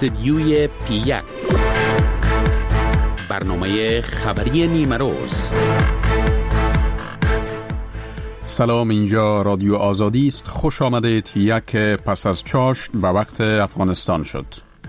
استدیوی پی1 برنامه خبری نیمه روز. سلام، اینجا رادیو آزادی است. خوش آمدید. یک پس از چاشت به وقت افغانستان شد.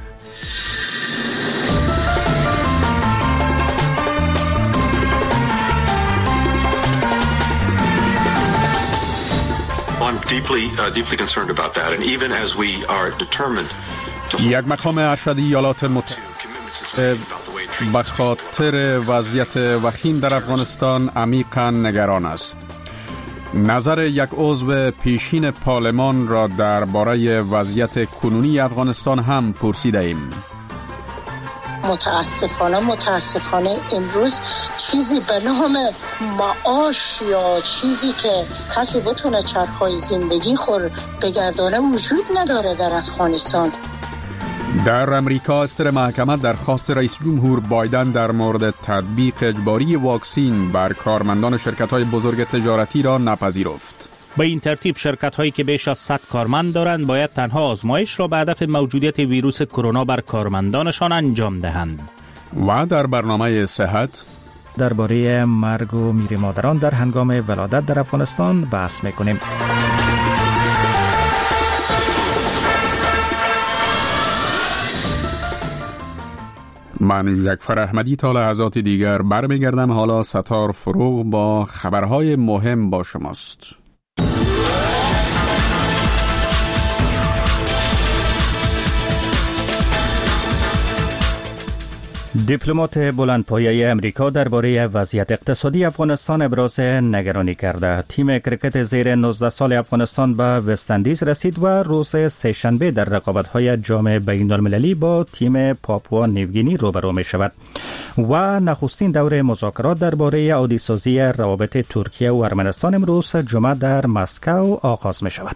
deeply concerned about that, and even as we are determined to یک مقام ارشد ایالات متحده به خاطر وضعیت وخیم در افغانستان عمیقاً نگران است. نظر یک عضو پیشین پارلمان را درباره وضعیت کنونی افغانستان هم پرسیده ایم. متاسفانه امروز چیزی به نام معاش یا چیزی که کسی بتونه چرخهای زندگی خور بگردانه وجود نداره در افغانستان. در امریکا استر محکمه درخواست رئیس جمهور بایدن در مورد تطبیق اجباری واکسین بر کارمندان شرکت‌های بزرگ تجارتی را نپذیرفت. به این ترتیب شرکت‌هایی که بیش از 100 کارمند دارند باید تنها آزمایش را به هدف موجودیت ویروس کرونا بر کارمندانشان انجام دهند. و در برنامه صحت درباره مرگ و میر مادران در هنگام ولادت در افغانستان بحث می‌کنیم. من جعفر احمدی تا لحظات دیگر برمیگردم. حالا ستار فروغ با خبرهای مهم با شماست. دیپلمات بلندپایه امریکا درباره وضعیت اقتصادی افغانستان ابراز نگرانی کرده. تیم کرکت زیر 19 سال افغانستان به وست‌اندیز رسید و روز سه‌شنبه در رقابت‌های جام بین‌المللی با تیم پاپوا نیوگینی روبرو می‌شود و نخستین دور مذاکرات درباره عادی‌سازی روابط ترکیه و ارمنستان امروز جمعه در مسکو آغاز می‌شود.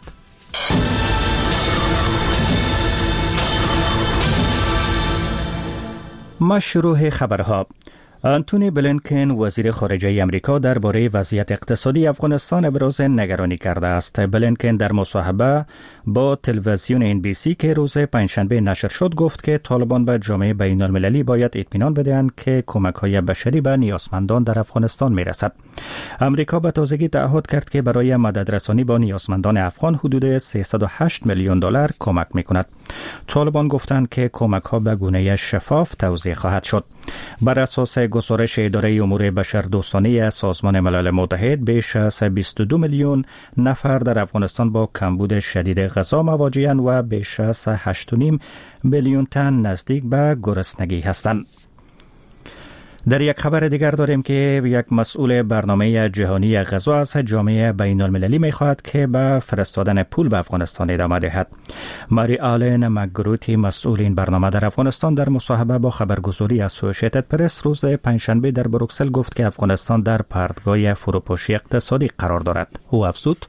مشروع خبرها. آنتونی بلینکن وزیر خارجه امریکا درباره وضعیت اقتصادی افغانستان ابراز نگرانی کرده است. بلینکن در مصاحبه با تلویزیون NBC که روز پنجشنبه نشر شد گفت که طالبان به جامعه بین المللی باید اطمینان بدهند که کمک‌های بشری به نیازمندان در افغانستان میرسد. امریکا به تازگی تعهد کرد که برای مددرسانی با نیازمندان افغان حدود 308 میلیون دلار کمک می‌کند. طالبان گفتند که کمک‌ها به گونه شفاف توزیع خواهد شد. بر اساس گزارش اداره امور بشردوستانه سازمان ملل متحد بیش از 22 میلیون نفر در افغانستان با کمبود شدید غذا مواجه‌اند و بیش از 8.5 میلیون تن نزدیک به گرسنگی هستند. در یک خبر دیگر داریم که یک مسئول برنامه جهانی غذا از جامعه بین المللی می‌خواهد که به فرستادن پول به افغانستان ادامه دهد. ماری آلن مکگروتی مسئول این برنامه در افغانستان در مصاحبه با خبرگزاری اسوسییتد پرس روز پنجشنبه در بروکسل گفت که افغانستان در پرتگاه فروپاشی اقتصادی قرار دارد. او افزود: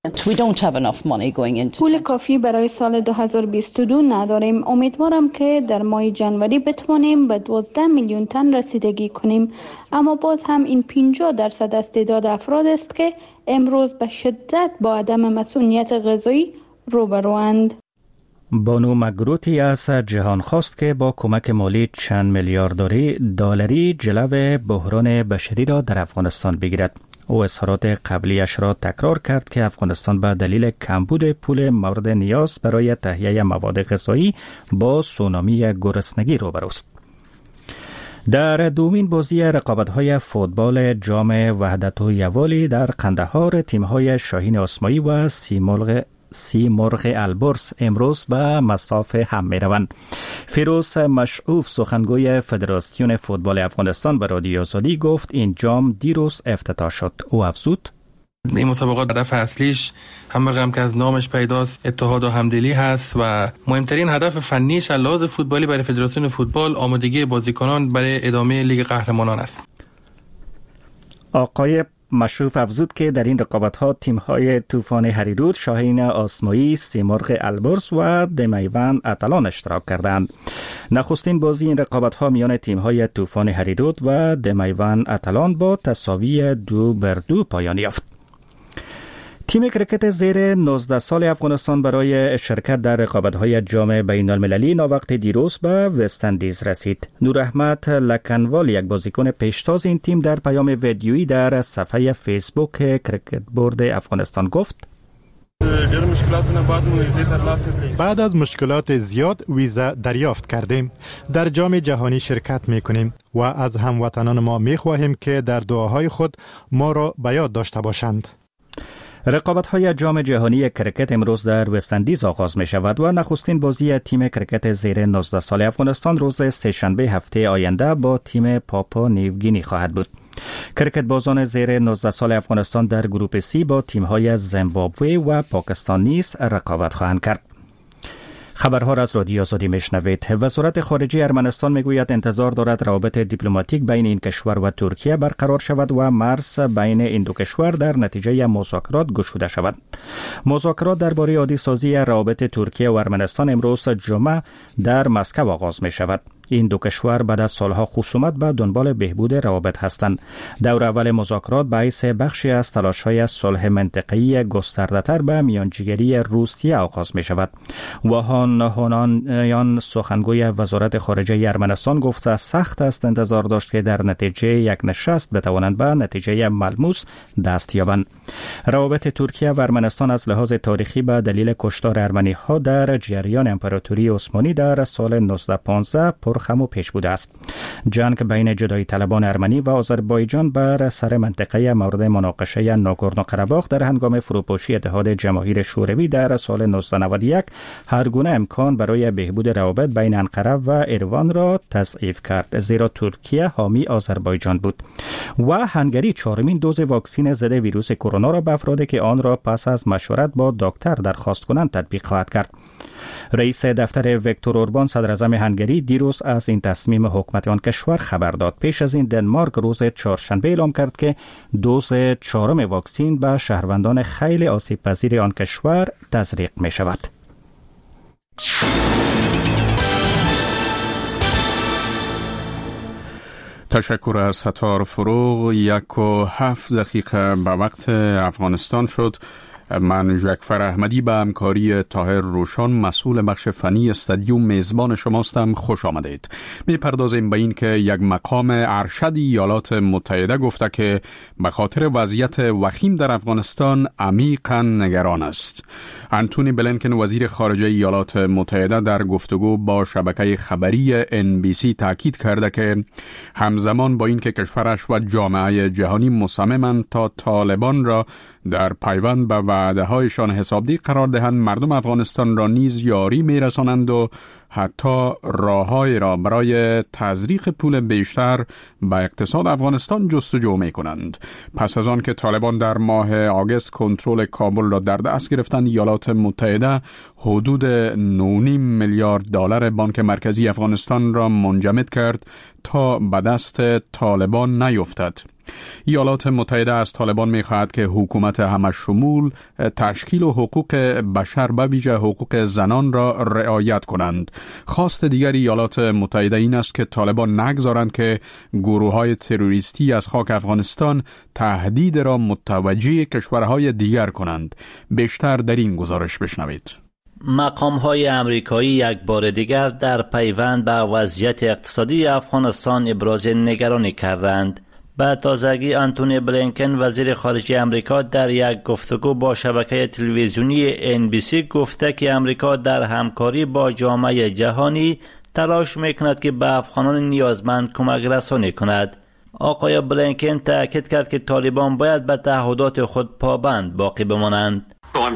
پول کافی برای سال 2022 نداریم. امیدوارم که در ماه جنوری بتوانیم به 12 میلیون تن رسیدگی کنیم، اما باز هم این 50% از تعداد افراد است که امروز به شدت با عدم مسئولیت غذایی روبروند. بانو مگروتی از جهان خواست که با کمک مالی چند میلیارد دلاری جلو بحران بشری را در افغانستان بگیرد. او اظهارات قبلیش را تکرار کرد که افغانستان به دلیل کمبود پول مورد نیاز برای تهیه مواد غذایی با سونامی گرسنگی روبروست. در دومین بازی رقابت‌های فوتبال جام وحدت و یوالی در قندهار تیم‌های شاهین آسمایی و سیمرغ البرز امروز به مسافه هم می روند. فیروز مشعوف سخنگوی فدراسیون فوتبال افغانستان به رادیو آزادی گفت این جام دیروز افتتاح شد. او افزود: این مسابقات هدف اصلیش هم که از نامش پیداست اتحاد و همدلی هست و مهمترین هدف فنیش از لحاظ فوتبالی برای فدراسیون فوتبال آمادگی بازیکنان برای ادامه لیگ قهرمانان است. آقای مشروف افزود که در این رقابت‌ها تیم‌های طوفان هریرود، شاهین آسمایی، سیمرغ البرز و دمیوند اتلان اشتراک کردند. نخستین بازی این رقابت‌ها میان تیم‌های طوفان هریرود و دمیوند اتلان با تساوی 2-2 پایان یافت. تیم کرکت زیر 19 سال افغانستان برای شرکت در رقابت‌های جام بین‌المللی ناوقت دیروز به وست‌اندیز رسید. نور احمد لکنوال، یک بازیکن پیشتاز این تیم، در پیام ویدیویی در صفحه فیسبوک کرکت بورد افغانستان گفت: بعد از مشکلات زیاد ویزا دریافت کردیم. در جام جهانی شرکت می‌کنیم و از هموطنان ما می‌خواهیم که در دعاهای خود ما را به یاد داشته باشند. رقابت‌های جام جهانی کرکت امروز در وست‌اندیز آغاز می شود و نخستین بازی تیم کرکت زیر 19 سال افغانستان روز سه‌شنبه هفته آینده با تیم پاپوا نیوگینی خواهد بود. کرکت بازان زیر 19 سال افغانستان در گروپ سی با تیم‌های زیمبابوه و پاکستان نیز رقابت خواهند کرد. خبرها را از رادیو آزادی میشنوید. وزارت خارجه ارمنستان میگوید انتظار دارد روابط دیپلماتیک بین این کشور و ترکیه برقرار شود و مرز بین این دو کشور در نتیجه مذاکرات گشوده شود. مذاکرات درباره عادی سازی روابط ترکیه و ارمنستان امروز جمعه در مسکو آغاز می شود. این دو کشور بعد از سالها خصومت به دنبال بهبود روابط هستند. دور اول مذاکرات باعث بخشی از تلاش‌های صلح منطقه‌ای گسترده‌تر به میانجیگری روسیه آغاز می شود. وهان هونانیان، سخنگوی وزارت خارجه ارمنستان، گفته سخت است انتظار داشت که در نتیجه یک نشست بتوانند به نتیجه ملموس دست یابند. روابط ترکیه و ارمنستان از لحاظ تاریخی به دلیل کشتار ارمنی‌ها در جریان امپراتوری عثمانی در سال 1915 پرخم و پیش بوده است. جنگ بین جدایی طلبان ارمنی و آذربایجان بر سر منطقه مورد مناقشه ناگورنو قره‌باخ در هنگام فروپاشی اتحاد جماهیر شوروی در سال 1991 هر گونه امکان برای بهبود روابط بین انقره و اروان را تضعیف کرد، زیرا ترکیه حامی آذربایجان بود. و هنگری 4مین دوز واکسن ضد ویروس کرونا را به افرادی که آن را پس از مشورت با دکتر درخواست کنند تطبیق خواهد کرد. رئیس دفتر ویکتور اوربان، صدر اعظم هنگری، دیروز از این تصمیم حکومت آن کشور خبر داد. پیش از این دنمارک روز چهارشنبه اعلام کرد که دوز 4م واکسن به شهروندان خیلی آسیب پذیر آن کشور تزریق می شود. تشکر از ستار فروغ. 1:07 به وقت افغانستان شد. من جعفر احمدی به همکاری طاهر روشان، مسئول بخش فنی استادیوم، میزبان شماستم. خوش آمدید. میپردازیم به این که یک مقام ارشد ایالات متحده گفته که به خاطر وضعیت وخیم در افغانستان عمیقاً نگران است. آنتونی بلینکن، وزیر خارجه ایالات متحده، در گفتگو با شبکه خبری NBC تاکید کرده که همزمان با این که کشورش و جامعه جهانی مصممند تا طالبان را در پیوند به وعده‌هایشان حسابدهی قرار دهند، مردم افغانستان را نیز یاری می‌رسانند و حتی راه‌های را برای تزریق پول بیشتر به اقتصاد افغانستان جستجو می‌کنند. پس از آن که طالبان در ماه آگوست کنترل کابل را در دست گرفتند، ایالات متحده حدود 9.5 میلیارد دلار بانک مرکزی افغانستان را منجمد کرد تا به دست طالبان نیفتد. ایالات متحده از طالبان می‌خواهد که حکومت همه‌شمول تشکیل و حقوق بشر به ویژه حقوق زنان را رعایت کنند. خواست دیگر ایالات متحده این است که طالبان نگذارند که گروه‌های تروریستی از خاک افغانستان تهدید را متوجه کشورهای دیگر کنند. بیشتر در این گزارش بشنوید. مقام‌های آمریکایی یک بار دیگر در پیوند به وضعیت اقتصادی افغانستان ابراز نگرانی کردند. به تازگی آنتونی بلینکن، وزیر خارجه آمریکا، در یک گفتگو با شبکه تلویزیونی NBC گفته که آمریکا در همکاری با جامعه جهانی تلاش میکند که به افغانان نیازمند کمک رسانی کند. آقای بلینکن تاکید کرد که طالبان باید به تعهدات خود پابند باقی بمانند.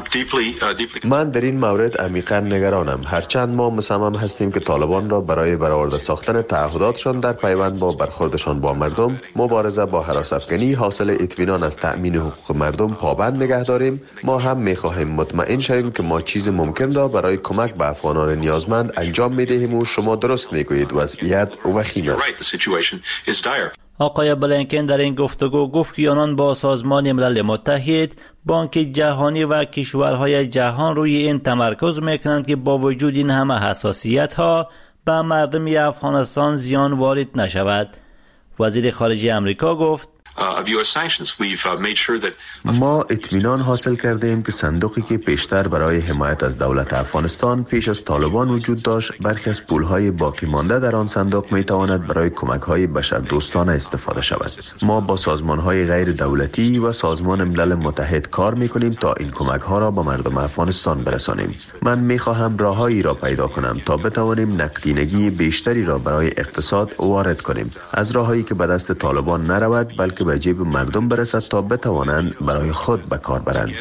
من در این مورد عمیقاً نگرانم، هرچند ما مصمم هستیم که طالبان را برای برآورده ساختن تعهداتشان در پیوند با برخوردشان با مردم، مبارزه با هراس افغانی، حاصل اطمینان از تأمین حقوق مردم پابند نگه داریم. ما هم می‌خواهیم مطمئن شویم که ما چیز ممکن را برای کمک به افغانان نیازمند انجام می‌دهیم و شما درست می‌گویید، وضعیت وخیم است. آقای بلینکن در این گفتگو گفت که آنان با سازمان ملل متحد، بانک جهانی و کشورهای جهان روی این تمرکز میکنند که با وجود این همه حساسیت ها به مردم افغانستان زیان وارد نشود. وزیر خارجه آمریکا گفت ما اطمینان حاصل کردیم که صندوقی که پیشتر برای حمایت از دولت افغانستان پیش از طالبان وجود داشت، برخی از پولهای باقی مانده در آن صندوق می تواند برای کمک‌های بشردوستانه استفاده شود. ما با سازمان‌های غیر دولتی و سازمان ملل متحد کار می‌کنیم تا این کمک‌ها را به مردم افغانستان برسانیم. من می‌خواهم راههایی را پیدا کنم تا بتوانیم نقدینگی بیشتری را برای اقتصاد وارد کنیم، از راههایی که به دست طالبان نرود بلکه به جیب مردم برسد تا بتوانند برای خود به کار برند.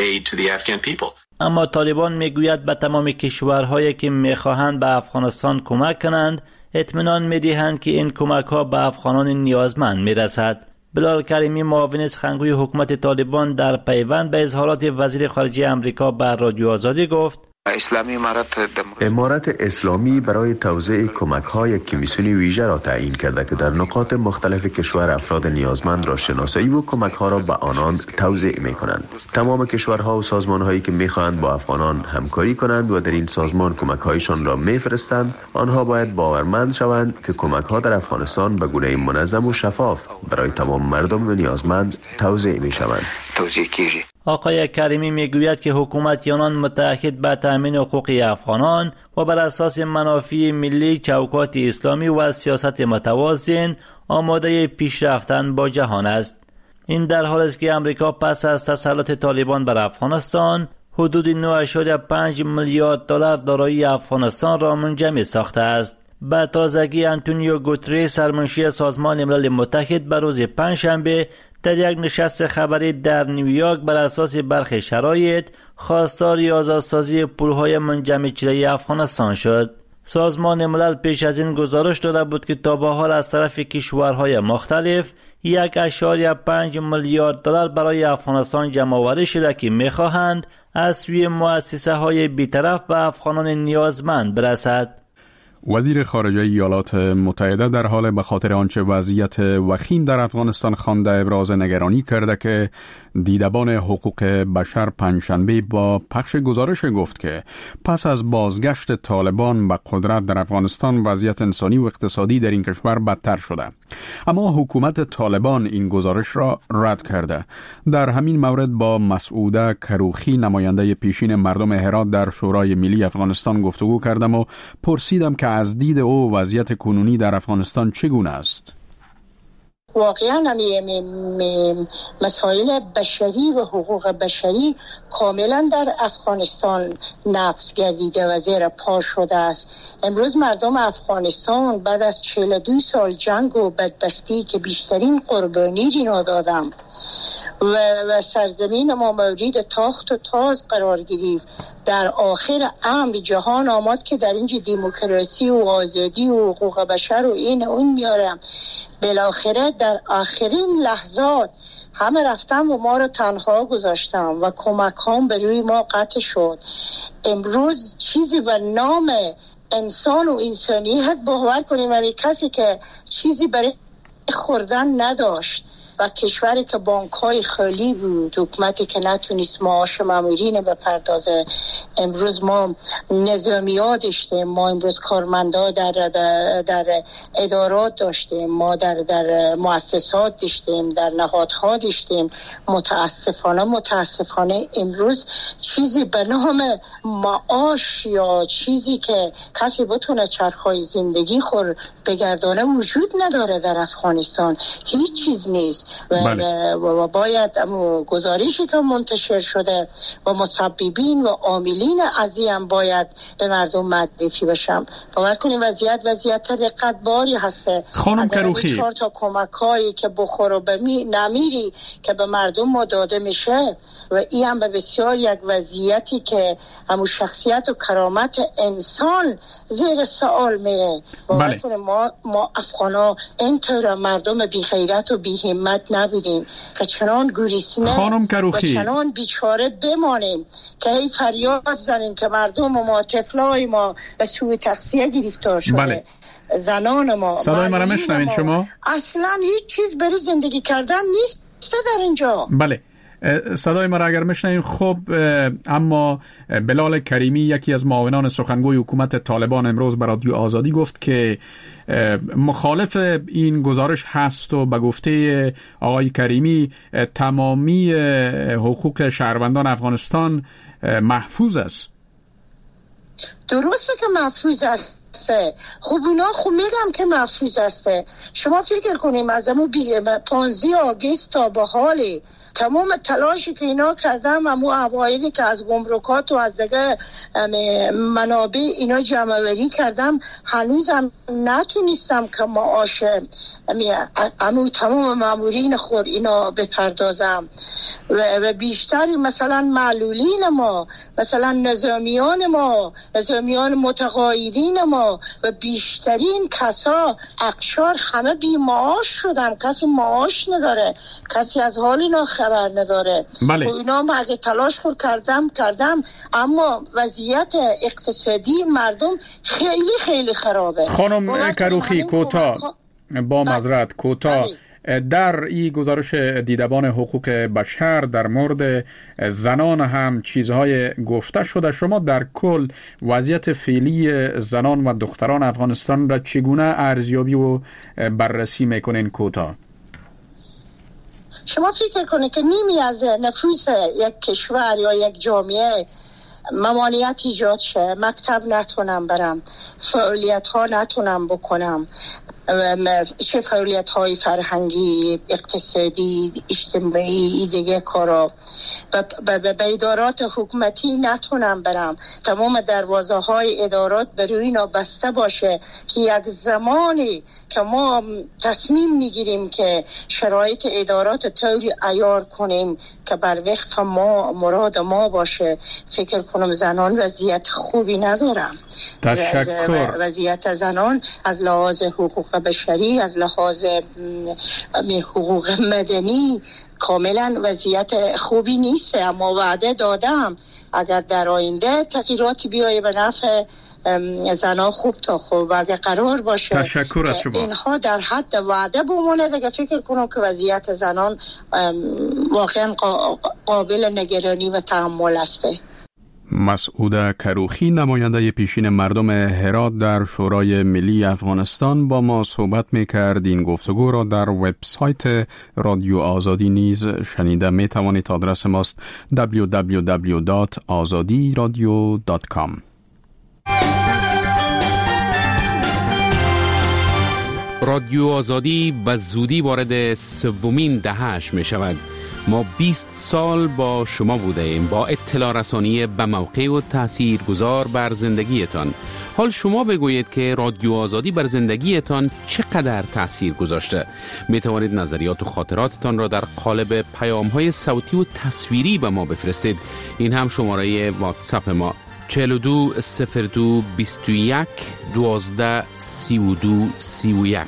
اما طالبان میگوید به تمام کشورهایی که میخواهند به افغانستان کمک کنند اطمینان میدهند که این کمک ها به افغانان نیازمند میرسد. بلال کریمی، معاون سخنگوی حکومت طالبان، در پیوند به اظهارات وزیر خارجه امریکا بر رادیو آزادی گفت: امارت اسلامی برای توزیع کمک‌های کمیسیون ویژه را تعیین کرده که در نقاط مختلف کشور افراد نیازمند را شناسایی و کمک‌ها را به آنان توزیع می‌کنند. تمام کشورها و سازمان‌هایی که می‌خواهند با افغانان همکاری کنند و در این سازمان کمک‌هایشان را می‌فرستند، آنها باید باورمند شوند که کمک‌ها در افغانستان به گونه منظم و شفاف برای تمام مردم نیازمند توزیع می‌شوند. آقای کریمی میگوید که حکومت یونان متعهد به تامین حقوق افغانان و بر اساس منافع ملی، چوکات اسلامی و سیاست متوازن آماده پیشرفتن با جهان است. این در حالی است که امریکا پس از تسلط طالبان بر افغانستان حدود 9.5 میلیارد دلار دارایی افغانستان را منجمد ساخته است. به تازگی آنتونیو گوتریس، سرمنشی سازمان ملل متحد، به روز پنجشنبه در یک نشست خبری در نیویورک بر اساس برخی شرایط خواستار آزادسازی پولهای منجمد شده افغانستان شد. سازمان ملل پیش از این گزارش داده بود که تا به حال از طرف کشورهای مختلف 1.5 میلیارد دلار برای افغانستان جمع‌آوری شده که می‌خواهند از سوی مؤسسه‌های بی‌طرف به افغانان نیازمند برسد. وزیر خارجه ایالات متحده در حال به خاطر آنچه وضعیت وخیم در افغانستان خوانده ابراز نگرانی کرده که دیدبان حقوق بشر پنجشنبه با پخش گزارش گفت که پس از بازگشت طالبان به قدرت در افغانستان وضعیت انسانی و اقتصادی در این کشور بدتر شده. اما حکومت طالبان این گزارش را رد کرده. در همین مورد با مسعوده کروخی، نماینده پیشین مردم هرات در شورای ملی افغانستان گفتگو کردم و پرسیدم که از دید او وضعیت کنونی در افغانستان چگونه است؟ واقعا مسائل بشری و حقوق بشری کاملا در افغانستان نقض گردیده و زیر پا شده است. امروز مردم افغانستان بعد از 42 سال جنگ و بدبختی که بیشترین قربانی را دادم و سرزمین ما مورد تاخت و تاز قرار گرفت، در آخر امر جهان آمد که در اینجا دموکراسی و آزادی و حقوق بشر و این اون میارم. بالاخره در آخرین لحظات همه رفتم و ما رو تنها گذاشتم و کمک هم به روی ما قطع شد. امروز چیزی به نام انسان و انسانیت باور کنیم، همین کسی که چیزی برای خوردن نداشت و کشوری که بانک‌های خالی بود، حکومتی که نتونست معاش مامورین بپردازه، امروز ما نظامیات داشتیم، ما امروز کارمندا در ادارات داشتیم، ما در مؤسسات داشتیم، در نهادها داشتیم. متاسفانه امروز چیزی به نام معاش یا چیزی که کسی بتونه چرخهای زندگی خور بگردانه وجود نداره در افغانستان. هیچ چیز نیست. و باید گزارشی که منتشر شده و مسببین و عاملین عظیم باید به مردم معرفی بشم. باور کنید وضعیت رقتباری هسته. خانم کروخی، 4 تا کمک‌هایی که بخور و نمیری که به مردم داده میشه و این هم به بسیار یک وضعیتی که همون شخصیت و کرامت انسان زیر سوال میره. باور کنید ما افغانا اینطور مردم بی غیرت و بی همت نبودیم که چنان گریسنه و چنان بیچاره بمانیم که هی فریاد زنیم که مردم ما، طفلای ما به سوی تغذیه گرفتار شده. زنان ما، صدای مرا میشنوین شما؟ اصلا هیچ چیز برای زندگی کردن نیست در اینجا. بله، صدای ما را اگر میشنوید خب، اما بلال کریمی یکی از معاونان سخنگوی حکومت طالبان امروز به رادیو آزادی گفت که مخالف این گزارش هست و به گفته آقای کریمی تمامی حقوق شهروندان افغانستان محفوظ است. درسته که محفوظ است. خب اونا خب میگم که محفوظ است. شما فکر کنیم از امو 15 آگست تا به حال تمام تلاشی که اینا کردم، امو اوایلی که از گمرکات و از دیگه منابع اینا جمع‌آوری کردم، هنوزم نتونستم که معاش امو تمام مامورین خود اینا بپردازم و بیشتر مثلا معلولین ما، مثلا نظامیان متقاعدین ما و بیشترین کسا اقشار همه بی معاش شدن. کسی معاش نداره، کسی از حال اینا خبر نداره. بله. و اینا اگه تلاش خود کردم اما وضعیت اقتصادی مردم خیلی خیلی خرابه. خانم کروخی کوتاه با معذرت کوتاه، در این گزارش دیدبان حقوق بشر در مورد زنان هم چیزهای گفته شده. شما در کل وضعیت فعلی زنان و دختران افغانستان را چگونه ارزیابی و بررسی میکنین کوتاه؟ شما فکر کنید که نیمی از نفوس یک کشور یا یک جامعه ممانعت ایجاد شه، مکتب نتونم برم، فعالیت ها نتونم بکنم، چه فعالیت های فرهنگی، اقتصادی، اجتماعی، دیگه کارا، به ادارات حکومتی نتونم برم، تمام دروازه های ادارات بروی اینا بسته باشه که یک زمانی که ما تصمیم میگیریم که شرایط ادارات طوری عیار کنیم که بر وفق ما مراد ما باشه، فکر کنم زنان وضعیت خوبی ندارم. تشکر. وضعیت زنان از لحاظ حقوق بشری، از لحاظ حقوق مدنی کاملا وضعیت خوبی نیست. اما وعده دادم اگر در آینده تغییراتی بیایه به نفع زنان خوب تا خوب، و اگر قرار باشه تشکر از شما اینها در حد وعده بمونه، دیگه فکر کنم که وضعیت زنان واقعا قابل نگرانی و تحمل است. مسعود کروخی، نماینده پیشین مردم هرات در شورای ملی افغانستان، با ما صحبت میکرد. این گفتگو را در وبسایت رادیو آزادی نیز شنیده می توانید. آدرس ماست www.azadiradio.com. رادیو آزادی به زودی وارد سومین دهه‌اش می شود. ما 20 سال با شما بوده ایم، با اطلاع رسانی به موقع و تأثیر گذار بر زندگیتان. حال شما بگویید که رادیو آزادی بر زندگیتان چقدر تأثیر گذاشته. می توانید نظریات و خاطراتتان را در قالب پیام‌های صوتی و تصویری به ما بفرستید. این هم شماره واتساپ ما 4202 21 12 32 31.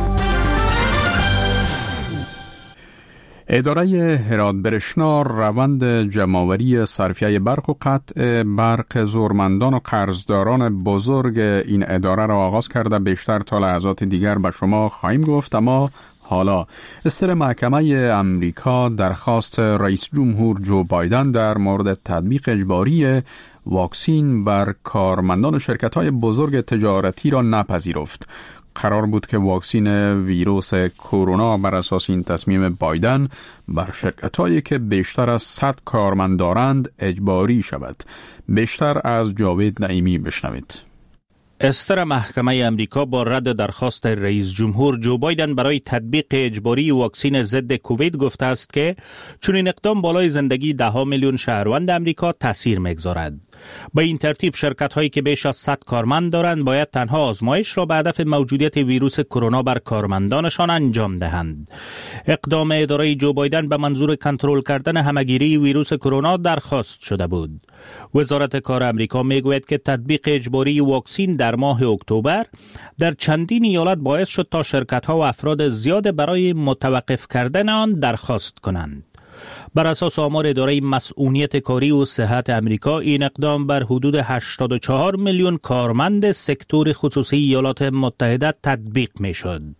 اداره هرات برشنا روند جمع‌آوری صرفیه برق و قطع برق زورمندان و قرضداران بزرگ این اداره را آغاز کرده. بیشتر تا لحظات دیگر به شما خواهیم گفت. اما حالا استر محکمه امریکا درخواست رئیس جمهور جو بایدن در مورد تطبیق اجباری واکسین بر کارمندان شرکت‌های بزرگ تجارتی را نپذیرفت. قرار بود که واکسین ویروس کرونا بر اساس این تصمیم بایدن بر شرکت‌هایی که بیشتر از 100 کارمند دارند اجباری شود. بیشتر از جاوید نعیمی بشنوید. استر محکمه امریکا با رد درخواست رئیس جمهور جو بایدن برای تطبیق اجباری واکسین ضد کووید گفته است که چون این اقدام بالای زندگی 10 میلیون شهروند امریکا تاثیر می‌گذارد. با این ترتیب شرکت هایی که بیش از 100 کارمند دارند باید تنها آزمایش را به هدف موجودیت ویروس کرونا بر کارمندانشان انجام دهند. اقدام اداره جو بایدن به منظور کنترل کردن همهگیری ویروس کرونا درخواست شده بود. وزارت کار امریکا میگوید که تطبیق اجباری واکسین در ماه اکتبر در چندین ایالت باعث شد تا شرکت ها و افراد زیاد برای متوقف کردن آن درخواست کنند. بر اساس آمار اداره مسئولیت کاری و صحت امریکا این اقدام بر حدود 84 میلیون کارمند سکتور خصوصی ایالات متحده تطبیق می شد.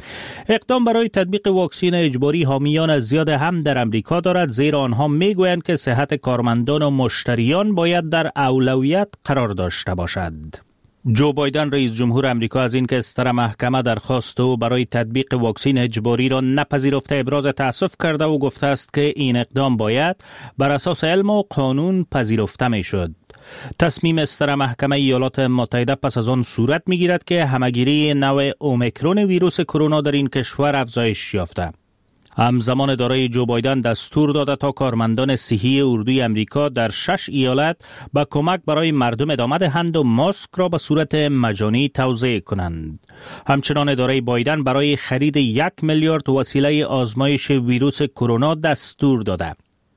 اقدام برای تطبیق واکسن اجباری حامیان زیاد هم در امریکا دارد، زیرا آنها میگویند که صحت کارمندان و مشتریان باید در اولویت قرار داشته باشد. جو بایدن رئیس جمهور امریکا از اینکه ستر محکمه درخواست او برای تطبیق واکسن اجباری را نپذیرفته ابراز تأسف کرده و گفته است که این اقدام باید بر اساس علم و قانون پذیرفته میشد. تصمیم ستر محکمه ایالات متحده پس از آن صورت میگیرد که همهگیری نوع اومیکرون ویروس کرونا در این کشور افزایش یافته. همزمان دارای جو بایدن دستور داده تا کارمندان صحی اردوی امریکا در 6 ایالت با کمک برای مردم ادامه دهند و ماسک را به صورت مجانی توزیع کنند. همچنان دارای بایدن برای خرید 1 میلیارد وسیله آزمایش ویروس کرونا دستور داده.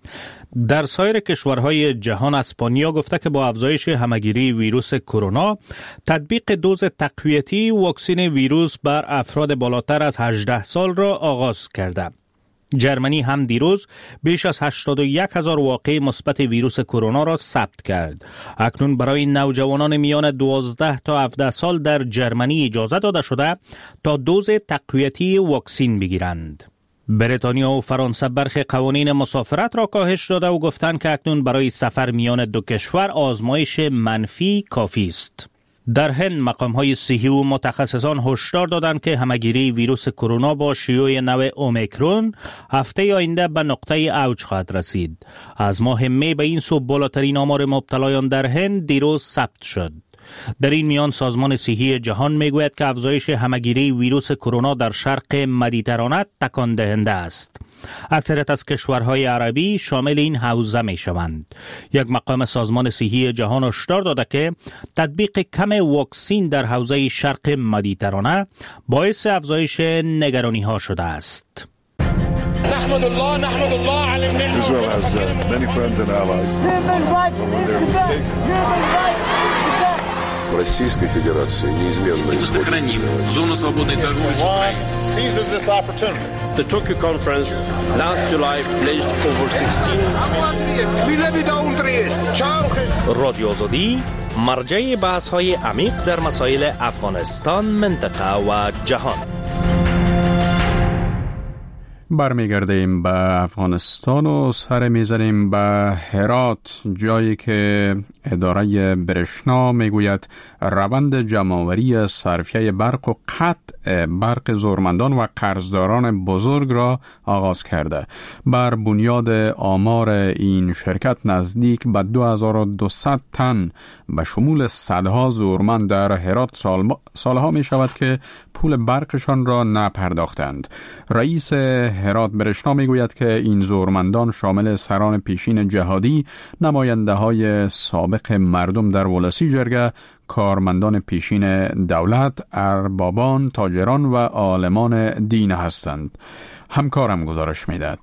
در سایر کشورهای جهان اسپانیا گفته که با افزایش همهگیری ویروس کرونا تطبیق دوز تقویتی واکسن ویروس بر افراد بالاتر از 18 سال را آغاز کرده. جرمنی هم دیروز بیش از 81,000 واقعه مثبت ویروس کرونا را ثبت کرد. اکنون برای نوجوانان میان 12 تا 17 سال در جرمنی اجازه داده شده تا دوز تقویتی واکسن بگیرند. بریتانیا و فرانسه برخی قوانین مسافرت را کاهش داده و گفتند که اکنون برای سفر میان دو کشور آزمایش منفی کافی است. در هند مقام‌های صحی و متخصصان هشدار دادند که همهگیری ویروس کرونا با شیوع نوع اومیکرون هفته آینده به نقطه اوج خواهد رسید. از ماه می به این سو بالاترین آمار مبتلایان در هند دیروز ثبت شد. در این میان سازمان صحی جهان میگوید که افزایش همهگیری ویروس کرونا در شرق مدیترانه تکان دهنده است. اکثریت از کشورهای عربی شامل این حوزه می شوند. یک مقام سازمان صحی جهان هشدار داده که تطبیق کم واکسن در حوزه شرق مدیترانه باعث افزایش نگرانی ها شده است. نحمد الله على النعمة. Israel has many friends and allies. When they're mistaken. Российской Федерации неизменно сохраним зону свободной торговли с Украиной. Seizes this opportunity. The Tokyo conference last July pledged over 16 رادیو آزادی مرجع بحث‌های عمیق در مسائل افغانستان، منطقه و جهان. برمیگردیم به افغانستان و سر میزنیم به هرات، جایی که اداره برشنا میگوید روند جمع‌آوری صرفیه برق و قطع برق زورمندان و قرضداران بزرگ را آغاز کرده. بر بنیاد آمار این شرکت نزدیک به 2200 تن به شمول صدها زورمند در هرات سالها می شود که پول برقشان را نپرداختند. رئیس هرات برشنا میگوید که این زورمندان شامل سران پیشین جهادی، نماینده های سابق مردم در ولسی جرگه، کارمندان پیشین دولت، اربابان، تاجران و عالمان دین هستند. همکارم گزارش میدهد.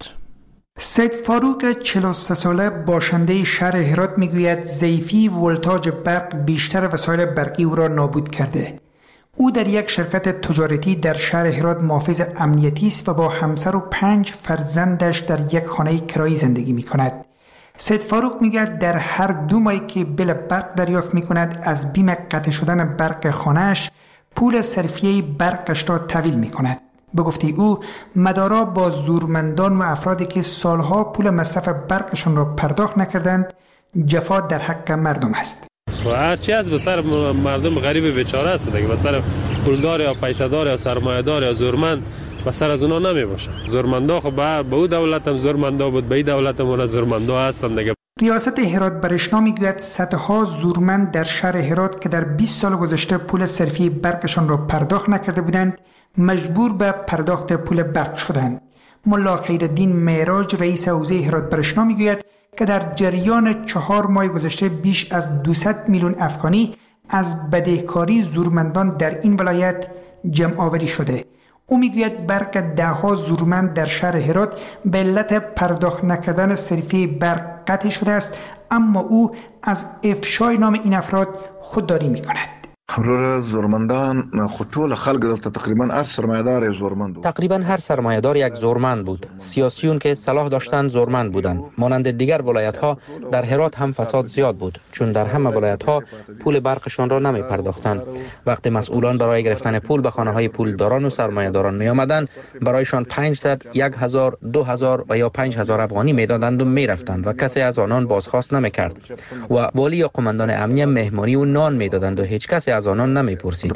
سید فاروق 43 ساله باشنده شهر هرات میگوید ضعیفی ولتاژ برق بیشتر وسایل برقی او را نابود کرده. او در یک شرکت تجارتی در شهر هرات محافظ امنیتی است و با همسر و 5 فرزندش در یک خانه کرایی زندگی می کند. سید فاروق میگه در هر 2 ماهی که بیل برق دریافت می کند از بیم قطع شدن برق خانهش پول صرفیه برقش را تحویل می کند. به گفته او مدارا با زورمندان و افرادی که سالها پول مصرف برقشان را پرداخت نکردند جفا در حق مردم است. و هرچی از به سر مردم غریب بیچاره است دیگه، به سر پولدار یا پیسه‌دار یا سرمایه‌دار یا زورمند به سر از اونا نمی باشه. زورمندا خب به او دولت هم زورمندا بود، به این دولت هم زورمندا هستند دیگه. ریاست هرات برشنا میگوید صدها زورمند در شهر هرات که در 20 سال گذشته پول صرفی برقشان را پرداخت نکرده بودند مجبور به پرداخت پول برق شدند. ملا خیرالدین معراج رئیس حوزه هرات برشنا میگوید که در جریان 4 ماه گذشته بیش از 200 میلیون افغانی از بدهکاری زورمندان در این ولایت جمع آوری شده. او میگوید برق 10 زورمند در شهر هرات به علت پرداخت نکردن صرفی برق قطع شده است، اما او از افشای نام این افراد خودداری میکند. حضور زورمندان خطول خلق دلتا تقریبا هر سرمایه‌دار زورمند بود. تقریبا هر سرمایه‌دار یک زورمند بود. سیاسیون که صلاح داشتند زورمند بودند. مانند دیگر ولایت‌ها در هرات هم فساد زیاد بود، چون در همه ولایت‌ها پول برقشان را نمی پرداختند. وقتی مسئولان برای گرفتن پول به خانه‌های پولداران و سرمایه‌داران می آمدند، برایشان 500، 1000، 2000 و یا 5000 افغانی میدادند و میرفتند و کسی از آنان بازخواست نمی‌کرد. و والی یا قماندان امنیه مهمانی و نان میدادند و هیچ کسی از آنان نمیپرسید.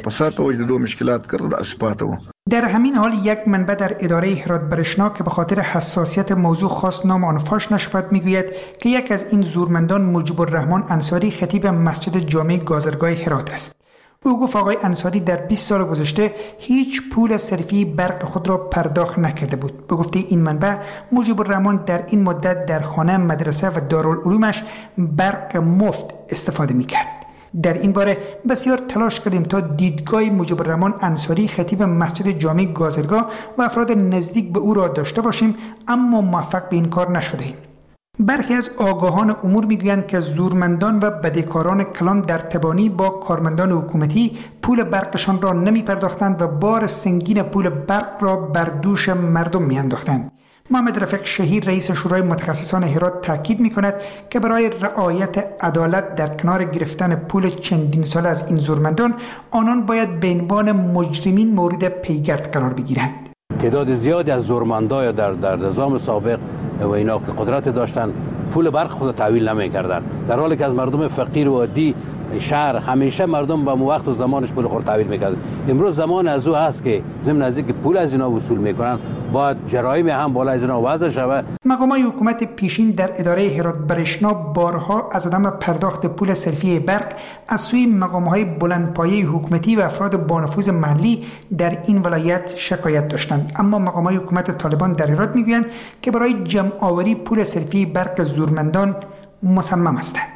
در همین حال یک منبع در اداره هرات برشنا که به خاطر حساسیت موضوع خاص نام آن فاش نشود میگوید که یک از این زورمندان مجیب الرحمن انصاری خطیب مسجد جامع گازرگاه هرات است. او گفت آقای انصاری در 20 سال گذشته هیچ پول صرفی برق خود را پرداخت نکرده بود. به گفته این منبع، مجیب الرحمن در این مدت در خانه، مدرسه و دارالعلومش برق مفت استفاده میکرد. در این باره بسیار تلاش کردیم تا دیدگاه مجیب الرحمن انصاری خطیب مسجد جامع گازرگاه و افراد نزدیک به او را داشته باشیم، اما موفق به این کار نشدیم. برخی از آگاهان امور میگویند که زورمندان و بدهکاران کلان در تبانی با کارمندان حکومتی پول برقشان را نمی پرداختند و بار سنگین پول برق را بر دوش مردم می انداختند. محمد رفیق شهیر رئیس شورای متخصصان هرات تاکید می‌کند که برای رعایت عدالت در کنار گرفتن پول چندین سال از این زورمندان، آنان باید به عنوان مجرمین مورد پیگرد قرار بگیرند. تعداد زیادی از زورمندا یا در نظام سابق و اینا که قدرت داشتن پول برق خود تحویل نمی‌کردند، در حالی که از مردم فقیر و عادی شهر همیشه مردم با وقت و زمانش پول خود تحویل می‌کرد. امروز زمان از او هست که ضمن از اینکه پول از اینا وصول می‌کنن باید جرایم هم بالا از اینا وضع شود. مقامات حکومت پیشین در اداره هرات برشنا بارها از عدم پرداخت پول صرفی برق از سوی مقامات بلندپایه حکومتی و افراد با نفوذ محلی در این ولایت شکایت داشتند، اما مقامات حکومت طالبان در هرات میگویند که برای جمع آوری پول صرفی برق زورمندان مصمم هستند.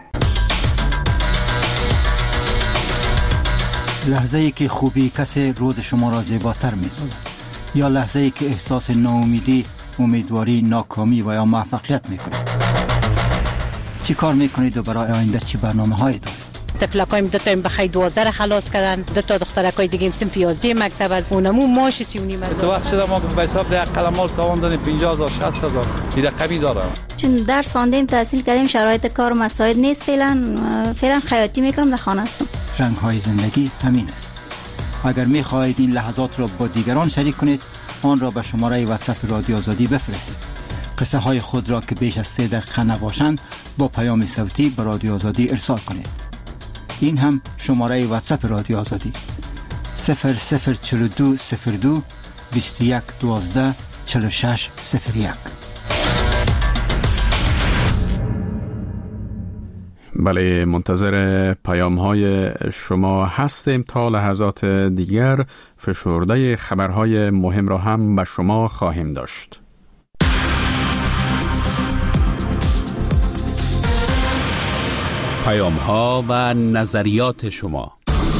لحظه‌ای که خوبی کسی روز شما را زیباتر می‌سازد، یا لحظه‌ای که احساس ناامیدی، امیدواری، ناکامی و یا موفقیت می‌کنید. چی کار می‌کنید و برای آینده چی برنامه‌هایی دارید؟ طفلکایم دو تا بخای 12 خلاص کردن، دو تا دخترکای دیگه صنف 11 مکتب از اونمو ماش 39 از. تو وقت شده ما به حساب ده قلمال تاوان دادیم 50000 60000 این رقمی داره. چون درس خواندیم، تحصیل کردیم، شرایط کار و مساعد نیست، فعلا خیاطی میکنم، در خانه هستم. رنگ‌های زندگی همین است. اگر می‌خواهید این لحظات را با دیگران شریک کنید، آن را به شماره واتساپ رادیو آزادی بفرستید. قصه های خود را که بیش از 3 دقیقه نباشند با پیام صوتی به رادیو آزادی ارسال کنید. این هم شماره واتساپ رادیو آزادی 0042 02 21 12 46 01. بله، منتظر پیام های شما هستیم. تا لحظات دیگر فشرده خبرهای مهم را هم به شما خواهیم داشت. پیام ها و نظریات شما.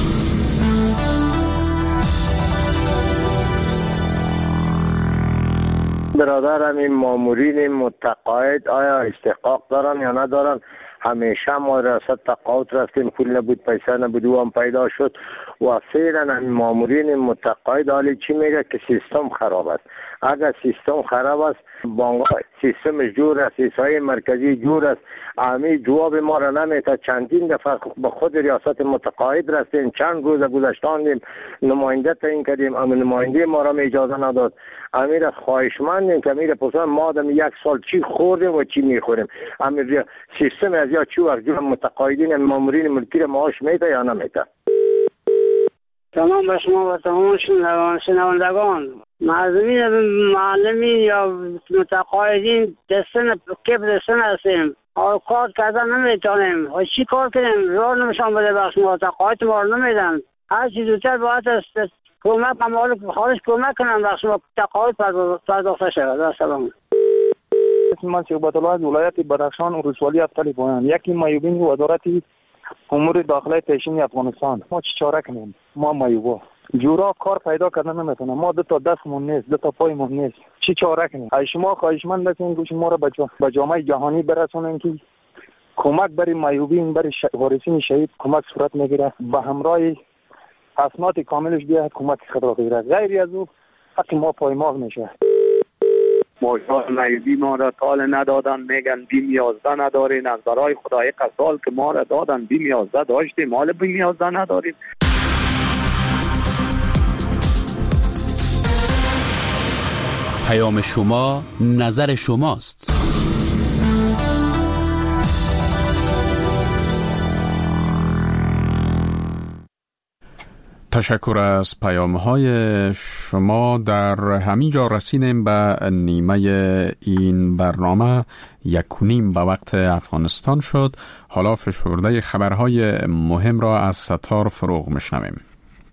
برادرم، این مامورین متقاعد آیا استحقاق دارن یا ندارن؟ همیشه ما ریاست تقاعد رفتیم، پول نبود، پیسه نبود، او هم پیدا شد و فعلا این مامورین متقاعد حالی چی میگه که سیستم خراب است. اگر سیستم خراب است، بانک سیستمش جور است، حسای مرکزی جور است، امی جواب ما را نمیده. چندین دفعه به خود ریاست متقاعد رفتیم، چند روز گذشتاندیم، نماینده تعیین کردیم، اما نماینده ما را اجازه نداد. امیر خواهشمندیم که امیر پسر ما آدم 1 سال چی خوردیم و چی میخوریم. امیر سیستم از یا چی وقت جور متقاعدین مامورین ملکی را معاش میده یا نمیده؟ تمام به شما و تمام شنوندگان، معلمین معلمین یا متقاعدین کیف دستن هستیم، کار کردن نمیتونیم و چی کار کنیم؟ راه نمیشان بده بخش متقاعد ما رو نمیدن. هر چی زودتر باید کمک ممالک خارج کمک کنن بخش متقاعد پرداخته شود. سلام. من شعبت الله از ولایت بدخشان و ولسوالی افتالی پایان، یکی معیوبین وزارت امور داخلی پیشین افغانستان. ما چی چاره کنیم؟ ما معیوبا جورا کار پیدا کردن نمیتونم. ما 2 تا دستمون نیست، 2 تا پایمون نیست. چی چاره کنیم؟ شما خواهشمند هستین گوش ما را به جامعه جهانی برسونین که کمک برای معیوبین، برای وارثین شهید کمک صورت میگیره. به همراه اسناد کاملش بیا حکومت خود را بگیره، غیر از او حق ما پایمال میشه. ماشاء الله ما را تال ندادن، میگن بیم 11 ندارین. از برای خدا یک سال که ما را دادن بیم 11 داشتیم، مال بیم 11 نداریم. پیام شما نظر شماست. تشکر از پیام‌های شما. در همین جا رسیدیم به نیمه این برنامه. 1:30 به وقت افغانستان شد. حالا فشرده خبرهای مهم را از ستار فروغ میشنویم.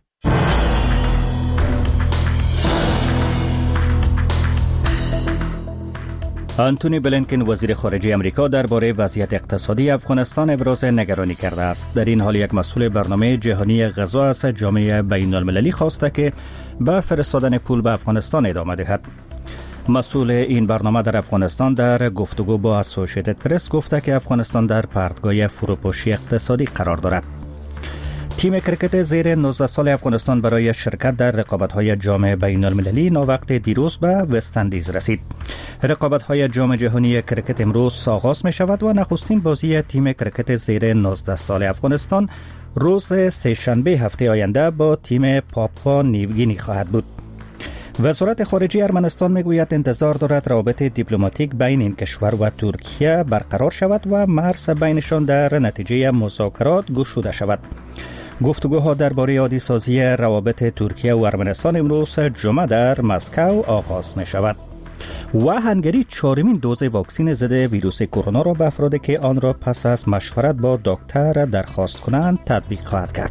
آنتونی بلینکن وزیر خارجه امریکا درباره وضعیت اقتصادی افغانستان ابراز نگرانی کرده است. در این حال یک مسئول برنامه جهانی غذا از جامعه بین المللی خواسته که به فرستادن پول به افغانستان ادامه دهد. مسئول این برنامه در افغانستان در گفتگو با اسوسییتد پرس گفته که افغانستان در پرتگاه فروپاشی اقتصادی قرار دارد. تیم کرکت زیر 19 سال افغانستان برای شرکت در رقابت‌های جام بین‌المللی ناوقت دیروز به وست‌اندیز رسید. رقابت‌های جام جهانی کرکت امروز آغاز می‌شود و نخستین بازی تیم کرکت زیر 19 سال افغانستان روز سه‌شنبه هفته آینده با تیم پاپوا نیوگینی خواهد بود. وزارت خارجه ارمنستان میگوید انتظار دارد روابط دیپلماتیک بین این کشور و ترکیه برقرار شود و مرز بینشان در نتیجه مذاکرات گشوده شود. گفتگوها درباره عادی سازی روابط ترکیه و ارمنستان امروز جمعه در مسکو آغاز می شود. و هنگری 4مین دوز واکسن ضد ویروس کرونا را به افرادی که آن را پس از مشورت با دکتر درخواست کنند تطبیق خواهد کرد.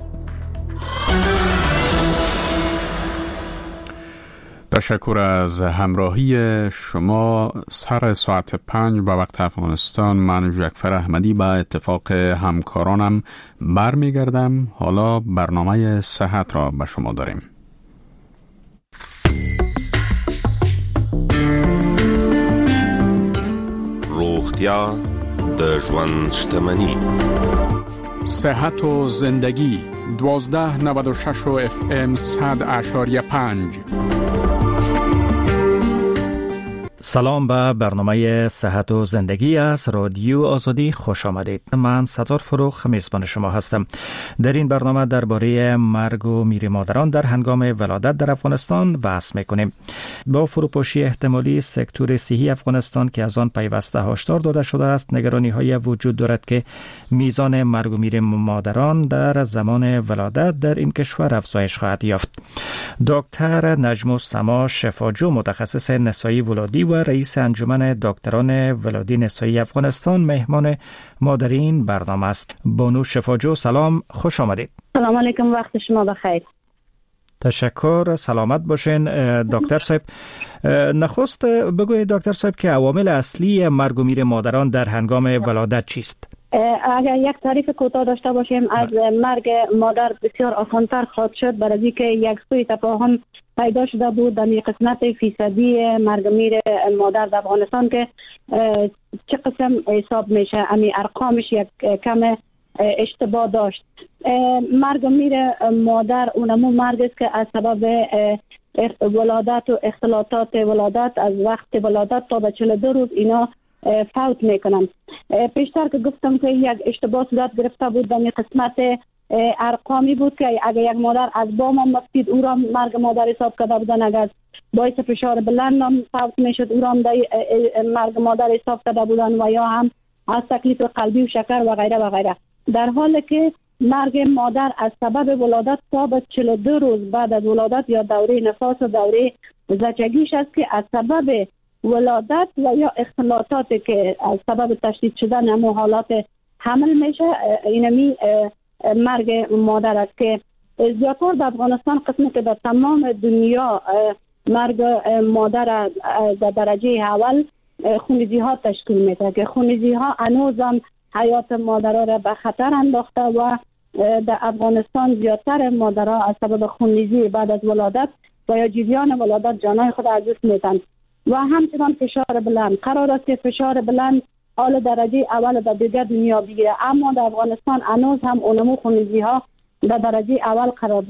تشکر از همراهی شما. سر ساعت 5 به وقت افغانستان من جعفر احمدی به اتفاق همکارانم برمیگردم. حالا برنامه صحت را به شما داریم. روغتیا د ژوند شتمني. صحت و زندگی 1296 و FM 100.5. سلام به برنامه صحت و زندگی از رادیو آزادی خوش آمدید. من ستار فروغ میزبان شما هستم. در این برنامه درباره مرگ و میر مادران در هنگام ولادت در افغانستان بحث میکنیم. با فروپاشی احتمالی سکتور صحی افغانستان که از آن پیوسته هشدار داده شده است، نگرانی های وجود دارد که میزان مرگ و میر مادران در زمان ولادت در این کشور افزایش خواهد یافت. دکتر نجم السما شفاجو، متخصص نسایی ولادی و رئیس انجمن دکتران ولادی نسایی افغانستان، مهمان ما در این برنامه است. بانو شفاجو سلام، خوش آمدید. سلام علیکم، وقت شما بخیر. تشکر، سلامت باشین دکتر صاحب. نخست بگویید دکتر صاحب که عوامل اصلی مرگ و میر مادران در هنگام ولادت چیست؟ اگر یک تعریف کوتاه داشته باشیم از مرگ مادر بسیار آسان‌تر خواهد شد، برای اینکه یک سوء تفاهم پیدا شده بود در قسمت فیصدی مرگ میر مادر در افغانستان که چه قسم حساب میشه، امی ارقامش یک کم اشتباه داشت. مرگ میر مادر اونمو مرگ است که از سبب ولادت و اختلاطات ولادت از وقت ولادت تا به 42 روز اینا فوت میکنم. پیشتر که گفتم که یک اشتباه صورت گرفته بود در قسمت ارقامی بود که اگر یک مادر از بام هم مفتید او را مرگ مادر حساب کرده بودن، اگر باعث فشار بلند هم فوت میشد او را هم مرگ مادر حساب کرده بودن، و یا هم از تکلیف قلبی و شکر و غیره و غیره. در حالی که مرگ مادر از سبب ولادت تا به 42 روز بعد از ولادت یا دوره نفاس و دوره زچگیش است که از سبب ولادت و یا اختلاطاتی که از سبب تشدید شدن همون حالات حمل میشه، اینمی مرگ مادر است که زیادتر در افغانستان قسمی که در تمام دنیا مرگ مادر در درجه اول خونریزی ها تشکیل میده که خونریزی ها هنوزم حیات مادرها را به خطر انداخته و در افغانستان زیادتر مادرها از سبب خونریزی بعد از ولادت و یا جریان ولادت جانای خود از دست میدن. و همچنان فشار بلند قرار است که فشار بلند حال درجه اول در دیگر دنیا بگیره، اما در افغانستان هنوز هم اونمو خونریزی ها در درجه اول قرار دارند.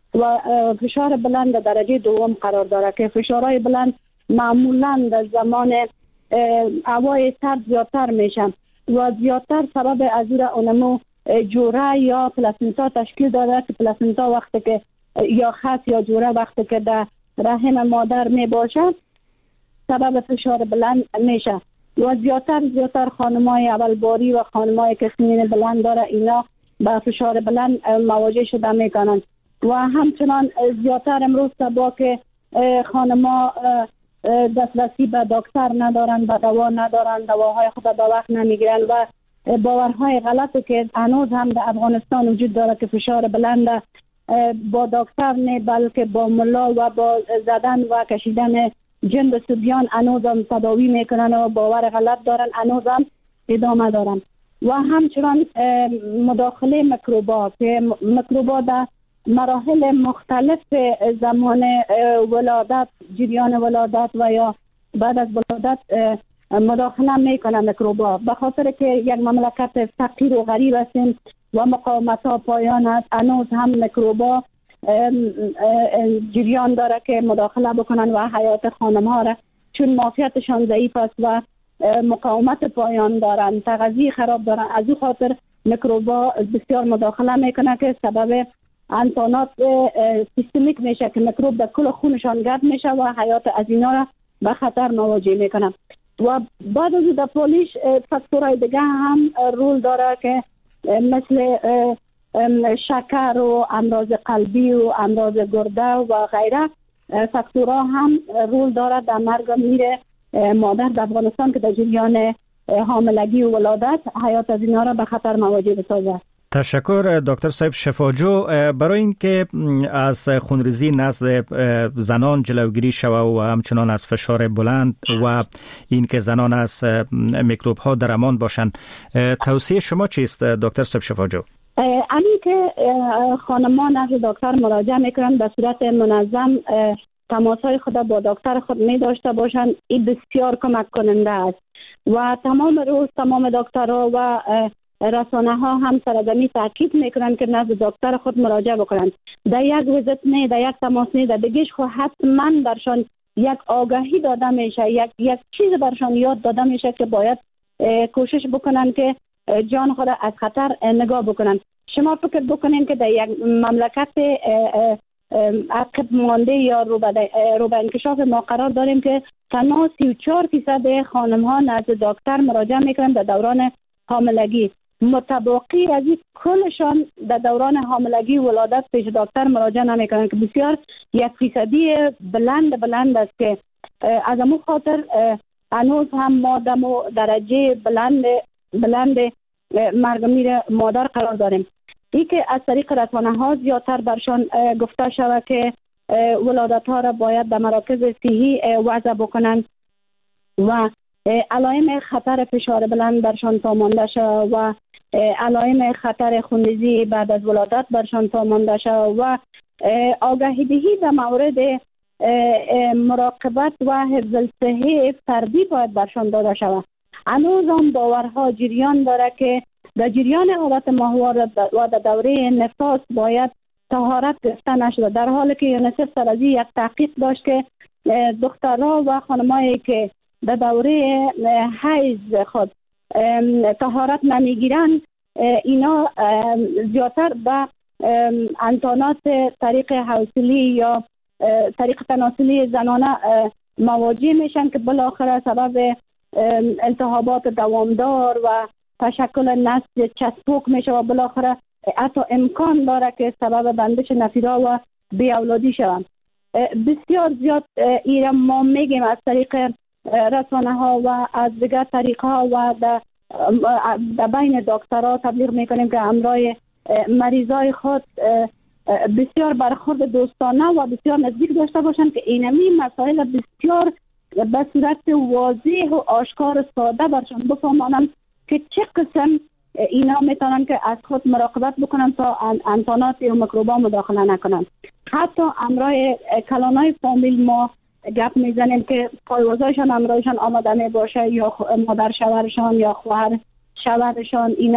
و فشار بلند درجه دوم قرار داره که فشارهای بلند معمولا در زمان هوای سرد زیادتر میشن و زیادتر سبب از اونمو جوره یا پلاسنتا تشکیل داده که پلاسنتا وقتی که یا خس یا جوره وقتی که در رحم مادر می باشه سبب فشار بلند میشه و زیادتر خانمای اولباری و خانمای که سنین بلند داره اینا با فشار بلند مواجه شده میکنن و همچنان زیادتر امروز با که خانما دسترسی به دکتر ندارن، به دوا ندارن، دواهای خود به وقت نمیگیرن و باورهای غلطی که هنوز هم در افغانستان وجود داره که فشار بلند با دکتر نه بلکه با ملا و با زدن و کشیدن جن به صبیان هنوز هم تداوی میکنن و باور غلط دارن، هنوز هم ادامه دارن و همچنان مداخله میکروبا که میکروبا در مراحل مختلف زمان ولادت، جریان ولادت و یا بعد از ولادت مداخله میکنه میکروبا، به خاطر که یک مملکت فقیر و غریب هستیم و مقاومت ها پایان است. هنوز هم میکروبا جریان داره که مداخله بکنن و حیات خانم ها را، چون معافیتشان ضعیف است و مقاومت پایان دارن، تغذیه خراب دارن، از او خاطر میکروبا بسیار مداخله میکنه که سبب انتانات سیستمیک میشه که میکروب در کل خونشان گرد میشه و حیات از اینا را به خطر مواجه میکنه. و بعد از در پولیش فاکتورهای دیگه هم رول داره که مثل شکر و امراض قلبی و امراض گرده و غیره فاکتورها هم رول داره در مرگ میره مادر در افغانستان که در جریان حاملگی و ولادت حیات از اینا را به خطر مواجه بسازه. تشکر دکتر صاحب شفاجو. برای اینکه از خونریزی نزد زنان جلوگیری شود و همچنان از فشار بلند و اینکه زنان از میکروب ها در امان باشند، توصیه شما چیست دکتر صاحب شفاجو؟ همین که خانمان نزد دکتر مراجعه میکنن به صورت منظم تماس های خود با دکتر خود می داشته باشند، این بسیار کمک کننده است و تمام روز تمام دکترها و رسانه ها هم سرگرمی تاکید میکنن که نزد دکتر خود مراجعه بکنند. در یک ویزیت نه، در یک تماس نه، در دیگهش خود حتما برشان یک آگاهی داده میشه، یک چیز برشان یاد داده میشه که باید کوشش بکنن که جان خود از خطر نگاه بکنن. شما فکر بکنین که در یک مملکت عقب مانده یا رو به انکشاف ما قرار داریم که تنها 34% خانم ها نزد دکتر مراجعه میکنن در دوران حاملگی، متباقی از این کلشان در دوران حاملگی ولادت پیش دکتر مراجعه نمیکنن که بسیار 1% بلند است که از امو خاطر هنوز هم ما در درجه بلند مرگ میر مادر قرار داریم. ای که از طریق رسانه ها زیادتر برشان گفته شود که ولادت ها را باید در مراکز صحی وضع بکنن و علائم خطر فشار بلند برشان پامانده شود و علائم خطر خونریزی بعد از ولادت برشان پامانده شود و آگاهی دهی در مورد مراقبت و حفظ الصحه فردی باید برشان داده شود. هنوز هم باورها جریان داره که در جریان حالت ماهوار و در دوره نفاس باید طهارت گرفته نشده، در حالی که یونیسف سر از یک تحقیق داشت که دخترها و خانمایی که در دوره حیض خود طهارت نمیگیرن اینا زیادتر به انتانات طریق حوصلی یا طریق تناسلی زنانه مواجه میشن که بالاخره سبب التهابات دوامدار و تشکل نسل چسبوک میشه و بالاخره حتی امکان داره که سبب بندش نفیرا و بی اولادی شوند. بسیار زیاد ایرا ما میگیم از طریق رسانه ها و از دیگر طریق ها و در بین دکترها تبلیغ میکنیم که همراه مریضای خود بسیار برخورد دوستانه و بسیار نزدیک داشته باشند که اینمی مسائل بسیار به صورت واضح و آشکار و ساده برشان بفهمانند که چه قسم اینا میتونن که از خود مراقبت بکنن تا انتانات و میکروبا مداخله نکنن. حتی امرای کلانای فامیل ما گپ میزنیم که پایوازایشان امرایشان آماده می باشه یا مادر شوهرشان یا خواهر شوهرشان اینا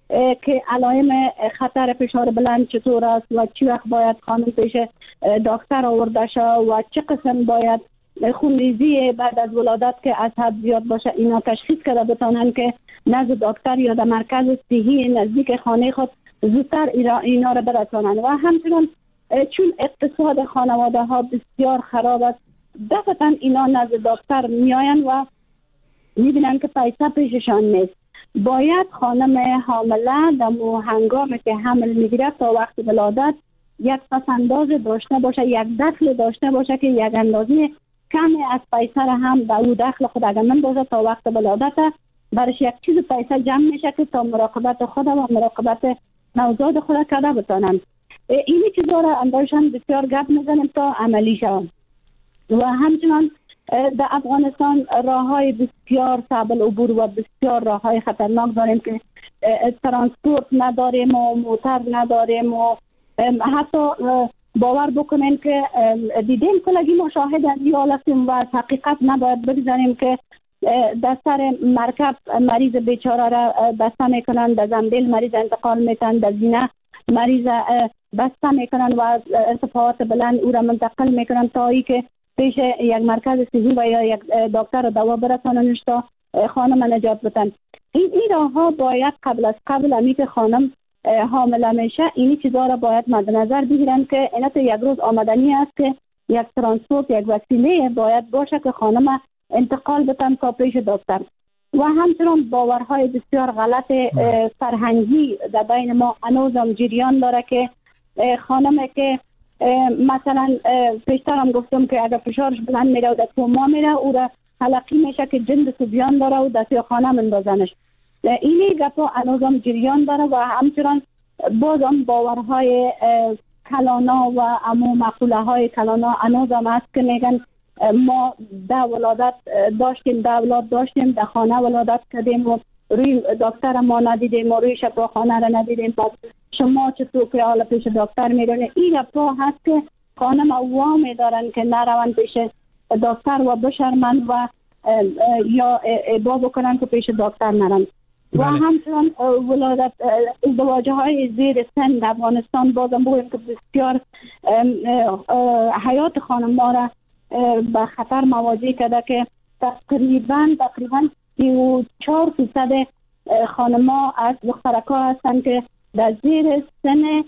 که علائم خطر فشار بلند چطور است و چی وقت باید خانم پیش دکتر آورده شد و چه قسم باید خونریزی بعد از ولادت که از حد زیاد باشه اینا تشخیص کرده بتانن که نزد دکتر یا در مرکز صحی نزدیک خانه خود زودتر اینا را برسانن. و همچنین چون اقتصاد خانواده ها بسیار خراب است دفعتا اینا نزد دکتر میاین و میبینن که پیسه پیششان نیست. باید خانم حامله در هنگامی که حمل میگیره تا وقت ولادت یک پسنداز داشته باشه، یک دخل داشته باشه که یک اندازه کمی از پیسه را هم در او دخل خود اگر نندازه تا وقت ولادت برش یک چیز پیسه جمع میشه که تا مراقبت خود و مراقبت نوزاد خود کرده بتانن. اینی چیزا را اندازشان بسیار گپ میزنیم تا عملی شود. و همچنان در افغانستان راههای بسیار صعب العبور و بسیار راههای خطرناک داریم که ترانسپورت نداریم و موتر نداریم و حتی باور بکنیم که دیدیم کلگی مشاهد از یه حالتیم و حقیقت نباید بگذاریم که در سر مرکب مریض بیچاره را بسته میکنن، در زنبیل مریض انتقال میتن، در زینه مریض بسته میکنن و از ارتفاعات بلند او را منتقل میکنن تا ای که پیش یک مرکز صحی و یا یک دکتر دوا برساننش تا خانم نجات بدن. این راه ها باید قبل امی که خانم حامله میشه اینی چیزا را باید مد نظر بگیرن که اینت یک روز آمدنی است که یک ترانسپورت یک وسیله باید باشه که خانم انتقال بدن تا پیش دکتر. و همچنین باورهای بسیار غلط فرهنگی در بین ما هنوزم جریان داره که خانم که مثلا پیشتر هم گفتم که اگر فشارش بلند میره و در کوما میره او را حلقی میشه که جند سوبیان داره و در سیاخانه مندازنش. اینی گپا هنوزم جریان داره و همچنان بازم باورهای کلانا و امو مقوله های کلانا هنوزم هست که میگن ما ده ولادت داشتیم، ده اولاد داشتیم، ده خانه ولادت کردیم و روی دکتر ما ندیدیم و روی شفاخانه را ندیدیم، پس شما چطور که حالا پیش دکتر میرونه. این گپا هست که خانم وامی دارن که نروند پیش دکتر و بشرمند و یا ابا بکنن که پیش دکتر نرن. و همچنان ولادت ازدواجه های زیر سن در افغانستان بازم بگویم که بسیار حیات خانم ما را به خطر مواجه کرده که تقریبا 34% خانما از دخترکا هستن که در زیر سن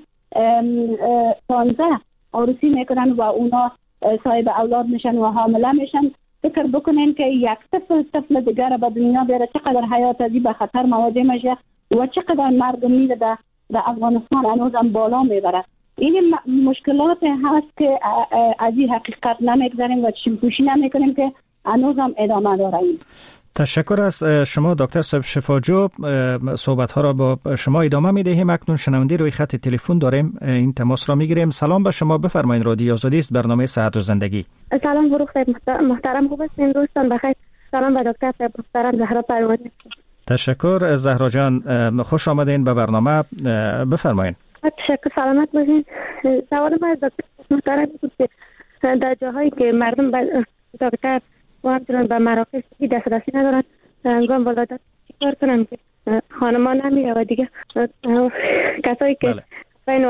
15 عروسی میکنن و اونا صاحب اولاد میشن و حامله میشن. فکر بکنین که یک طفل دیگر به دنیا بیاره چقدر حیات ازی به خطر مواجه میشه و چقدر مرگ میره در افغانستان هنوزم بالا میبره. این مشکلات هست که از این حقیقت نمیگذاریم و چشم‌پوشی نمیکنیم که هنوزم ادامه داره. تشکر از شما دکتر صاحب شفاجو. صحبت ها را با شما ادامه میدهیم. اکنون شنونده روی خط تلفن داریم، این تماس را میگیریم. سلام به شما، بفرمایید. رادیو آزادی است، برنامه صحت و زندگی. سلام فروخ صاحب محترم، خوب هستین؟ دوستان بخیر. سلام به دکتر صاحب محترم زهرا پروانی. تشکر زهرا جان، خوش آمدین به برنامه، بفرمایید. تشکر، سلامت باشین. سوال من از دکتر محترم بود که در جاهایی که مردم به دکتر و همچنان به مراکز دسترسی ندارن هنگام ولادت چیکار کنن که خانما نمیره و دیگه کسایی که بین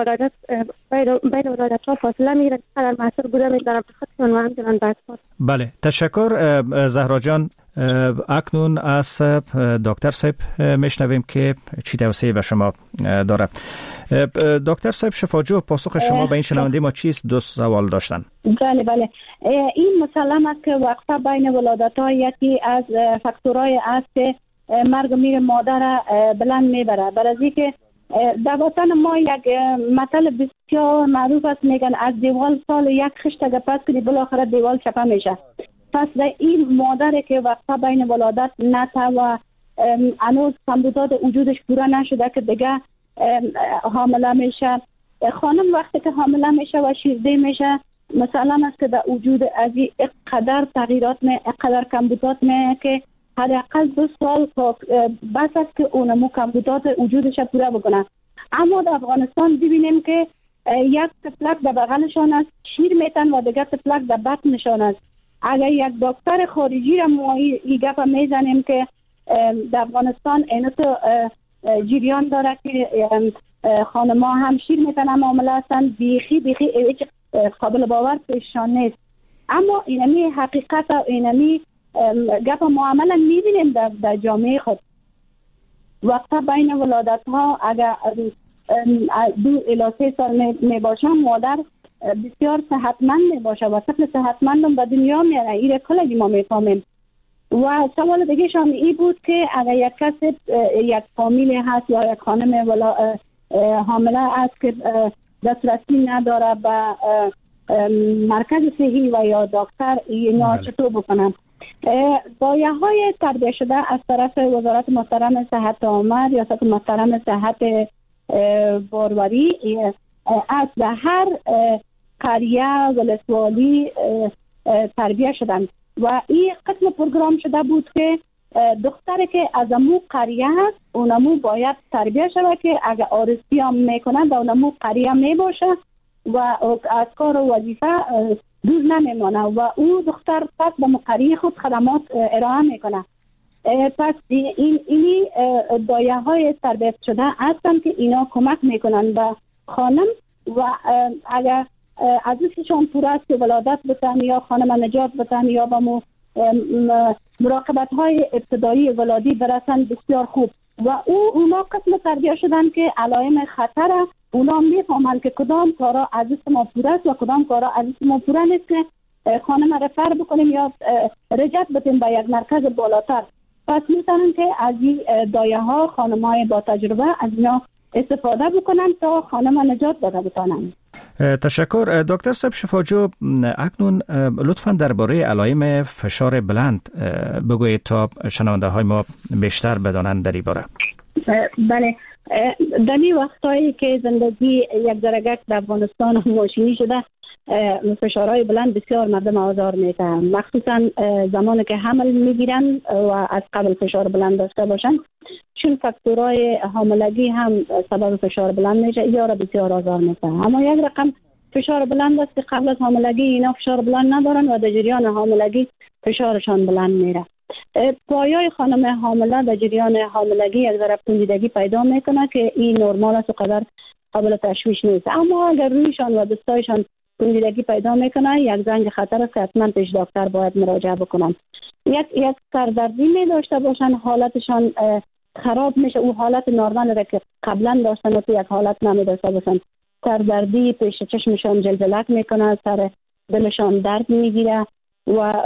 ولادت ها فاصله میگیرن قدر محصول بوده میدارن خودشون و همچنان بسپار. بله تشکر زهرا جان. اکنون از دکتر صاحب میشنویم که چی توصیه به شما داره. دکتر صاحب شفاجو، پاسخ شما به این شنونده ما چیست؟ دو سوال داشتن. بله این مسلم است که وقتا بین ولادت ها یکی از فاکتورهای است که مرگ میر مادر بلند میبره. برای که در وطن ما یک مثل بسیار معروف است، میگن از دیوال سال یک خشت اگه پس کنی بالاخره دیوال چپه میشه. پس این مادر که وقتا بین ولادت نته و هنوز کمبودات وجودش پورا نشده که دیگه حامله میشه، خانم وقتی که حامله میشه و شیرده میشه مسلم است که در وجود از این اقدر تغییرات اقدر کمبودات که حداقل 2 سال بس است که اونمو کمبودات وجودش پورا بکنه. اما در افغانستان ببینیم که یک تفلک در بغلشان است، شیر میتن و دیگر تفلک در بطنشان است. اگر یک دکتر خارجی را ما این گپ میزنیم که در افغانستان اینو جریان داره که خانم‌ها هم شیر میتونن معامله هستن، بیخی قابل باور پیششان نیست. اما اینمی حقیقت و اینمی گپ معامله میبینیم در جامعه خود. وقتا بین ولادت ها اگر 2 الی 3 سال می باشه، مادر بسیار صحتمند می باشه و طفل صحتمند به دنیا میاره. این کلی ما میفهمیم. و سوال دیگه شان ای بود که اگر یک کسی یک فامیل هست یا یک خانم حامله است که دسترسی نداره به مرکز صحی و یا دکتر، اینا چطور بکنن؟ بایه‌های تربیه شده از طرف وزارت محترم صحت عامه، ریاست محترم صحت باروری از هر قریه ولسوالی تربیه شدن و این قسم پروگرام شده بود که دختری که از امو قریه هست اونمو باید تربیه شده که اگر آرزوی هم میکنن در اونمو قریه میباشه و از کار و وظیفه دور نمیمانه و او دختر پس به مقریه خود خدمات ارائه میکنه. پس اینی دایه های تربیت شده هستن که اینا کمک میکنن به خانم و اگر از ایشان پور است که ولادت بتن یا خانم نجات بتن یا به مراقبت های ابتدایی ولادی برسن بسیار خوب. و اونا قسم تربیه شدن که علائم خطر اونا میفهمن که کدام کارا از ما پور است و کدام کارا از ما پور نیست که خانم رفر بکنیم یا رجعت بتیم به یک مرکز بالاتر. پس میتونن که از این دایه ها خانم های با تجربه از اینا استفاده بکنن تا خانم نجات داده بتانن. تشکر. دکتر صاحب شفاجو، اکنون لطفاً درباره علائم فشار بلند بگویید تا شنونده های ما بیشتر بدانند در این باره. بله، در این وقتایی که زندگی یک درگک در افغانستان ماشینی شده، فشارهای بلند بسیار مردم آزار میده، مخصوصا زمانی که حمل میگیرن و از قبل فشار بلند داشته باشن، چون فاکتورهای حاملگی هم سبب فشار بلند میشه، یا را بسیار آزار میده. اما یک رقم فشار بلند است که قبل از حاملگی اینا فشار بلند ندارن و در جریان حاملگی فشارشان بلند میره. پایای خانم حامله در جریان حاملگی یک ذره پوسیدگی پیدا میکنه که این نرمال است و قدر قابل تشویش نیست. اما اگر رویشان و دستایشان پوسیدگی پیدا میکنه، یک زنگ خطر است که حتما پیش دکتر باید مراجعه بکنن. یک سردردی می داشته باشن، حالتشان خراب میشه، او حالت نرمال را که قبلا داشتن و تو یک حالت نمی داشته باشن. سردردی پیش چشمشان جلجلک میکنه، سر دلشان درد میگیره و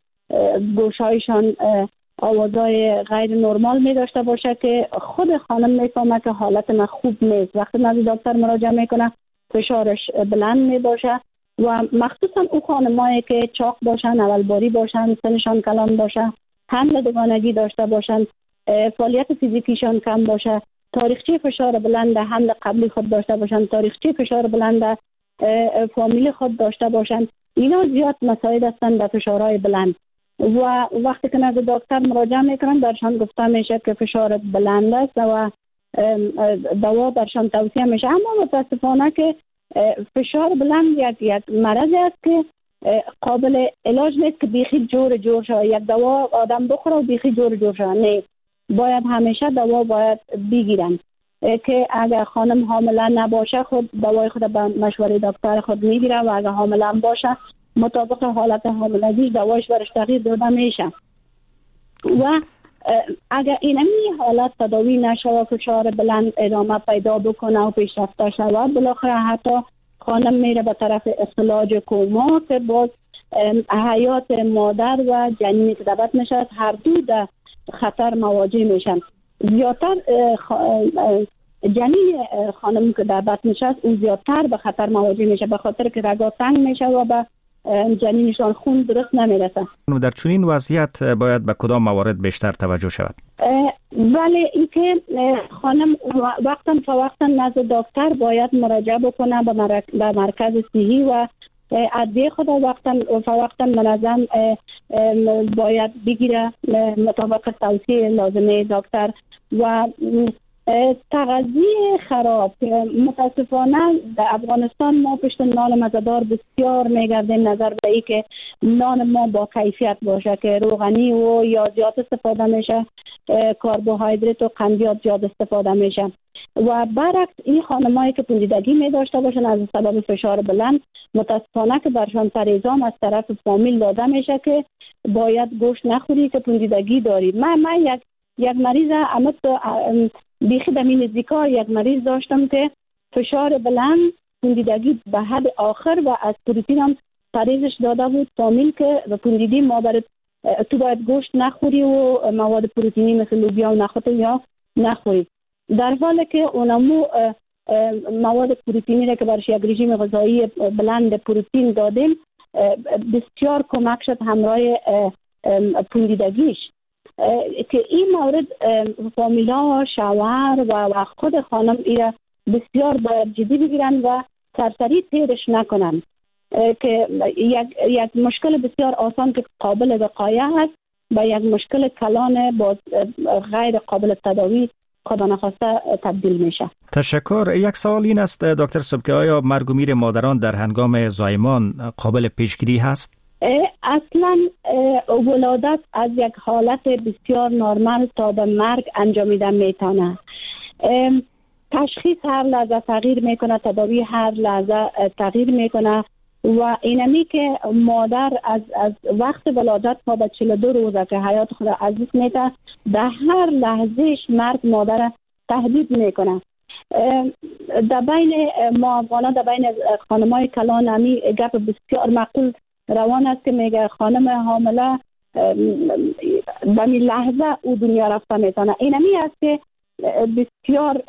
گوشایشان آوازهای غیر نرمال می داشته باشه که خود خانم میفهمه که حالت من خوب نیست. وقتی نزد دکتر مراجعه میکنه فشارش بلند می باشه و مخصوصا او خانمایی که چاق باشن، اولباری باشن، سنشان کلان باشه، حمل دوگانگی داشته باشن، فعالیت فیزیکیشان کم باشه، تاریخچه فشار بلند حمل قبلی خود داشته باشن، تاریخچه فشار بلند فامیل خود داشته باشن، اینا زیاد مساعد هستند به فشارهای بلند. و وقتی که نزد دکتر مراجعه میکنن درشان گفته میشه که فشار بلند است و دوا درشان توصیه میشه. اما متاسفانه که فشار بلند یک مرض است که قابل علاج نیست که بیخی جور شود. یک دوا آدم بخوره و بیخی جور شود، نه، باید همیشه دوا باید بگیرن که اگر خانم حامله نباشه خود دوای خود به مشوره دکتر خود میگیره و اگر حامله باشه مطابق حالت حاملگی دوایش برش تغییر داده میشه. و اگر اینمی حالت تداوی نشه و فشار بلند ادامه پیدا بکنه و پیشرفته شود، بالاخره حتی خانم میره به طرف اخلاج کوما که باز حیات مادر و جنینی که دبت میشه هر دو در خطر مواجه میشن. زیادتر جنین خانم که دبت میشه اون زیادتر به خطر مواجه میشه، به خاطر که رگا تنگ میشه و به جنینشان خون درست نمیرسه. در چنین وضعیت باید به کدام موارد بیشتر توجه شود؟ بله، اینکه خانم وقتا نزد دکتر باید مراجعه بکنه به مرکز صحی و ادویه خود وقتا منظم باید بگیره مطابق توصیه لازمه دکتر. و تغذیه خراب. متاسفانه در افغانستان ما پشت نان مزه‌دار بسیار میگردیم نظر به ای که نان ما با کیفیت باشه که روغنی و یا زیاد استفاده میشه، کربوهیدرات و قندیات زیاد استفاده میشه و برعکس این خانمایی که پوسیدگی می داشته باشن از سبب فشار بلند متاسفانه که برشان پریزام از طرف فامیل داده میشه که باید گوشت نخوری که پوسیدگی داری. من یک مریض بیخی در نزدیکا یک مریض داشتم که فشار بلند، پوسیدگی به حد آخر و از پروتئین هم پریزش داده بود فامیل که پوسیدگی ما برای تو باید گوشت نخوری و مواد پروتئینی مثل لوبیا و نخود یا نخوری، در حالی که اونمو مواد پروتئینی را که برش یک رژیم غذایی بلند پروتئین دادیم بسیار کمک شد همراه پوسیدگیش. که این مورد فامیلا، شوهر و خود خانم ایره بسیار باید جدی بگیرن و سرسری تیرش نکنن که یک مشکل بسیار آسان که قابل وقایع هست به یک مشکل کلان با غیر قابل تداوی خدا نخواسته تبدیل میشه. تشکر. یک سوال این است دکتر صبح که آیا مرگ و میر مادران در هنگام زایمان قابل پیشگیری هست؟ اصلا ولادت از یک حالت بسیار نرمال تا به مرگ انجامیده میتونه. تشخیص هر لحظه تغییر میکنه، تداوی هر لحظه تغییر میکنه و اینمی که مادر از وقت ولادت تا به 42 روزه که حیات خود از دست میده در هر لحظهش مرگ مادر تهدید میکنه. در بین ما افغانا در بین خانمای کلان همی گپ بسیار معقول روان است که میگه خانم حامله به می لحظه او دنیا رفته میتونه. اینمی است که بسیار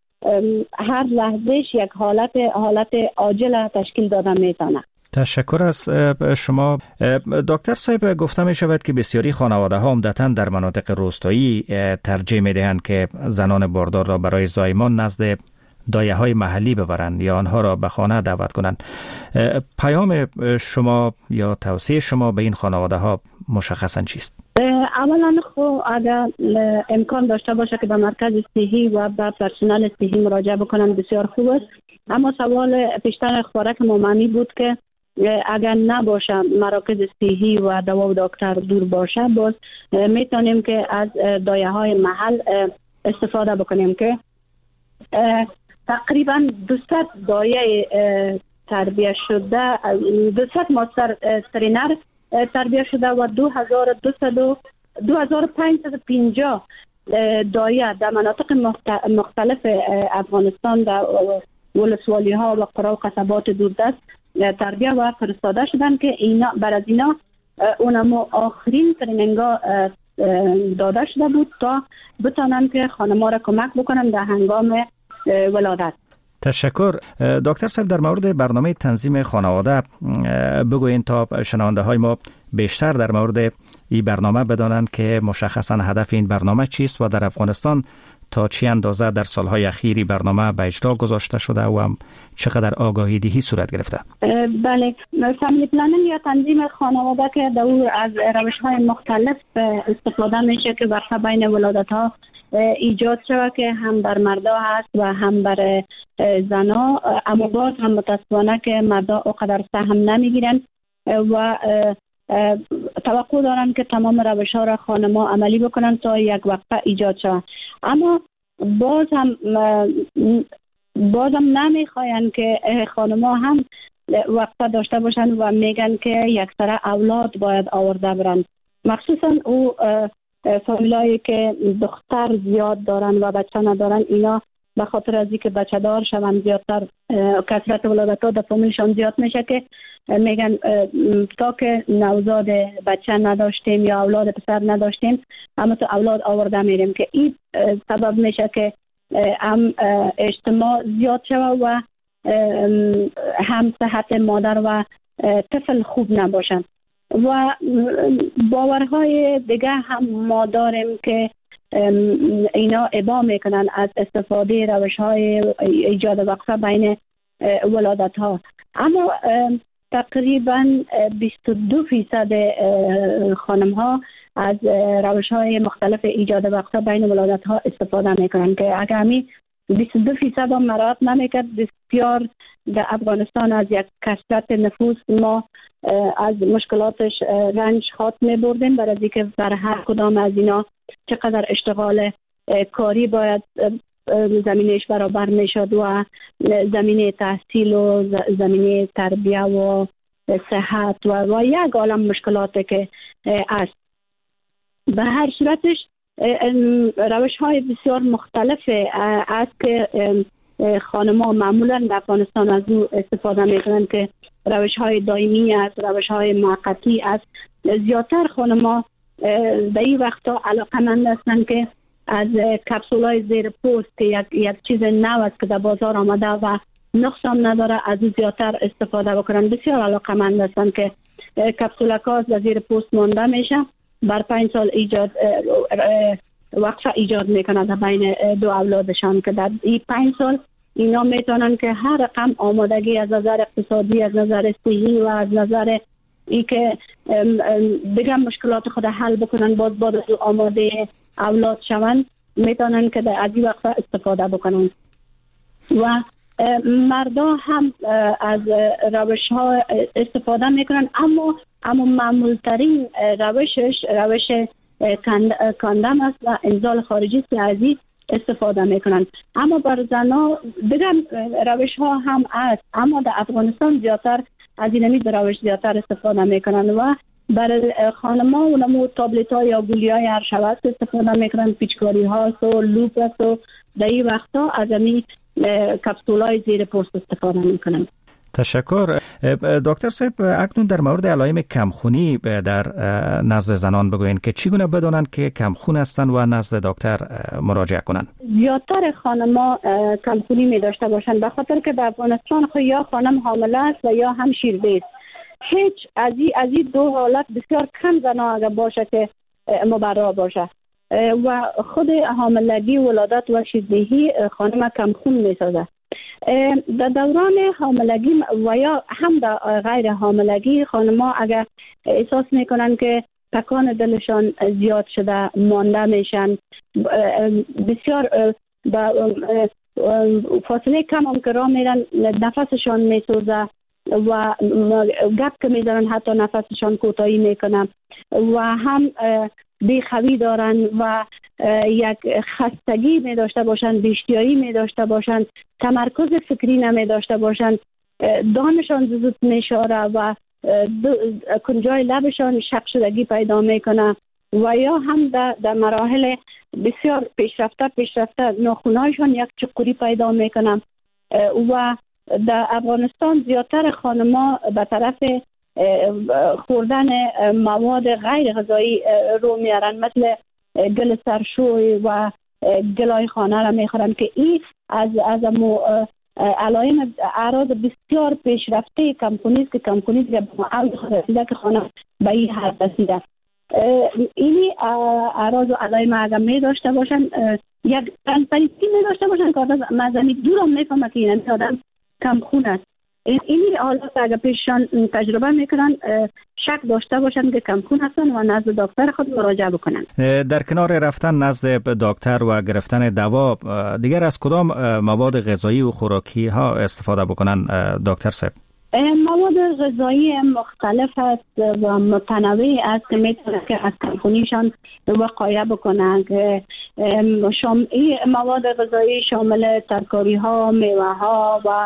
هر لحظهش یک حالت عاجل تشکیل داده میتونه. تشکر از شما. دکتر صاحب، گفته می شود که بسیاری خانواده ها عمدتاً در مناطق روستایی ترجیح می دهند که زنان باردار را برای زایمان نزد دایه های محلی ببرند یا آنها را به خانه دعوت کنند. پیام شما یا توصیه شما به این خانواده ها مشخصاً چیست؟ اولا خب اگر امکان داشته باشه که به مرکز صحی و به پرسنل صحی مراجعه بکنن بسیار خوب است. اما سوال پیشتر خوراک مامانی بود که اگر نباشه مراکز صحی و دوا و دکتر دور باشه باز میتونیم که از دایه های محل استفاده بکنیم که تقریبا 200 دایه تربیه شده، 200 ماستر ترینر تربیه شده و 2550 دایه در مناطق مختلف افغانستان در ولسوالی ها و قرا و قصبات دوردست تربیه و فرستاده شدن که اینا بر از اینا اونمو آخرین تریننگا داده شده بود تا بتانن که خانم‌ها را کمک بکنن در هنگام ولادت. تشکر. دکتر صاحب، در مورد برنامه تنظیم خانواده بگوین تا شنونده های ما بیشتر در مورد این برنامه بدانند که مشخصا هدف این برنامه چیست و در افغانستان تا چه اندازه در سالهای اخیری برنامه به اجرا گذاشته شده و چقدر آگاهی دهی صورت گرفته؟ بله، فامیلی پلنینگ یا تنظیم خانواده که دور از روش‌های مختلف استفاده میشه که برخلاف بین ولادت‌ها ایجاد شود که هم بر مردا هست و هم بر زنا، اما باز هم متاسفانه که مردا اونقدر سهم نمیگیرن و توقع دارن که تمام روش‌ها را خانم‌ها عملی بکنن تا یک وقفه ایجاد شود. اما باز هم نمیخواین که خانم‌ها هم وقفه داشته باشن و میگن که یک سر اولاد باید آورده برن، مخصوصا او فامیلایی که دختر زیاد دارن و بچه ندارن. اینا به خاطر از اینکه بچه دار شون زیادتر کثرت ولادت‌ها در فامیلشان زیاد میشه که میگن تا که نوزاد بچه نداشتیم یا اولاد پسر نداشتیم اما تو اولاد آورده میریم که این سبب میشه که هم اجتماع زیاد شود و هم صحت مادر و طفل خوب نباشن. و باورهای دیگه هم ما داریم که اینا ابا میکنن از استفاده روش‌های ایجاد وقفه بین ولادت ها. اما تقریبا 22% خانم ها از روش های مختلف ایجاد وقت بین ولادت ها استفاده میکنن که اگر همی 22% هم مراعات نمیکرد بسیار در افغانستان از یک کثرت نفوس ما از مشکلاتش رنج خاط می بردیم، برای اینکه بر هر کدام از اینا چقدر اشتغال کاری باید زمینش برابر می شد و زمینه تحصیل و زمینه تربیه و صحت و یک عالم مشکلاتی که است. به هر صورتش روش های بسیار مختلف است که خانم‌ها معمولا در افغانستان از او استفاده میکنند که روش های دائمی است، روش های موقتی است. زیادتر خانم‌ها در این وقتا علاقه‌مند هستند که از کپسول‌های زیر پوست که یک چیز نو است که در بازار آمده و نقصان نداره از او زیادتر استفاده بکنند. بسیار علاقه‌مند هستند که کپسولک‌ها در زیر پوست مانده میشه، بر 5 سال وقفه ایجاد میکنه در بین دو اولادشان که در این 5 سال اینا میتونن که هر رقم آمادگی از نظر اقتصادی، از نظر صحی و از نظر ای که دیگه مشکلات خود حل بکنن، باز آماده اولاد شون، میتونن که در از این وقفه استفاده بکنن. و مردا هم از روش ها استفاده میکنن، اما معمول ترین روش کاندم است و انزال خارجی که از این استفاده میکنن. اما بر زنها دیگر روش ها هم است، اما در افغانستان زیادتر از این روش زیادتر استفاده میکنن و برای خانم ها اونمو تابلت ها یا گولی های هر شب استفاده میکنن، پیچکاری ها و لوپ است و در این وقتا از این کپسول های زیر پوست استفاده میکنن. تشکر. دکتر صاحب، اکنون در مورد علائم کمخونی در نزد زنان بگوین که چگونه بدانند که کمخون هستند و نزد دکتر مراجعه کنند؟ زیادتر خانم‌ها کمخونی می داشته باشند، به خاطر که در افغانستان یا خانم حامله است و یا هم شیرده است. هیچ از این دو حالت بسیار کم زنها اگر باشه که مبرا باشه و خود حاملگی، ولادت و شیردهی خانم کمخون می سازه. در دوران حاملگی و یا هم در غیر حاملگی خانم‌ها اگر احساس میکنن که تکان دلشان زیاد شده، مانده میشن، بسیار فاصله کم هم که راه میرن نفسشان میسوزه و گپ که میزنن حتی نفسشان کوتاهی میکنن و هم بیخوی دارن و یک خستگی می داشته باشن، بی‌اشتیایی می داشته باشن، تمرکز فکری نمی داشته باشن، دانشان زود می شاره و کنجای لبشان شق شدگی پیدا می کنه و یا هم در مراحل بسیار پیشرفته ناخونهایشان یک چقوری پیدا می کنه و در افغانستان زیادتر خانم‌ها به طرف خوردن مواد غیر غذایی رو میارن، مثل گل سرشوی و گلای خانه را میخورن که این از علائم اعراض بسیار پیشرفته کمخونی است که کمخونی است که معاود خود رسیده که خانه به این حد رسیده. اینی اعراض و علائم اگر می داشته باشن، یک ترانسپرنسی می داشته باشن که آدم مزمی دور هم میفهمه که این آدم کمخون است. این حالات اگر پیششان تجربه میکنن، شک داشته باشن که کمخون هستن و نزد دکتر خود مراجعه بکنن. در کنار رفتن نزد دکتر و گرفتن دوا، دیگر از کدام مواد غذایی و خوراکی ها استفاده بکنن دکتر صاحب؟ مواد غذایی مختلف است و متنوع است که میتونه که از کمخونیشان وقایه بکنن. این مواد غذایی شامل ترکاری ها، میوه ها و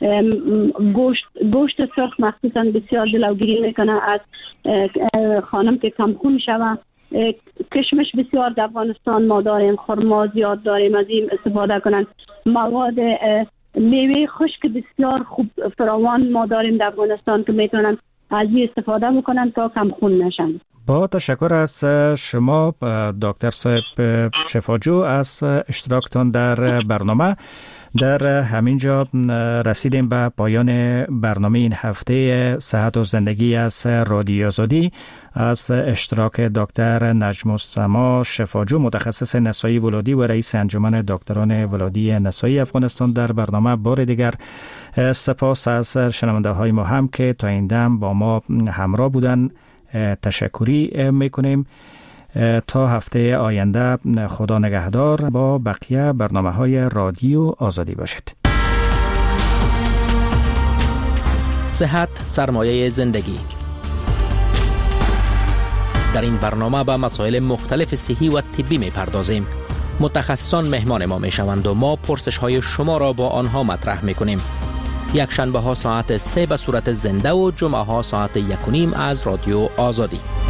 گوشت سرخ مخصوصا بسیار جلوگیری میکنه از خانم که کمخون شوه. کشمش بسیار در افغانستان ما داریم، خرما زیاد داریم، از این استفاده کنن. مواد میوه خشک بسیار خوب فراوان ما داریم در افغانستان که میتونن از این استفاده بکنن تا کمخون نشن. با تشکر از شما دکتر صاحب شفاجو از اشتراکتان در برنامه. در همین جا رسیدیم به پایان برنامه این هفته صحت و زندگی از رادیو آزادی. از اشتراک دکتر نجم السما شفاجو، متخصص نسایی ولادی و رئیس انجمن دکتران ولادی نسایی افغانستان در برنامه، بار دیگر سپاس از شنونده های ما هم که تا این دم با ما همراه بودن. تشکری میکنیم. تا هفته آینده خدا نگهدار. با بقیه برنامه های رادیو آزادی باشید. صحت سرمایه زندگی. در این برنامه به مسائل مختلف صحی و طبی می پردازیم. متخصصان مهمان ما می شوند و ما پرسش های شما را با آنها مطرح می کنیم. یک شنبه ها ساعت 3 به صورت زنده و جمعه ها ساعت 1:30 از رادیو آزادی.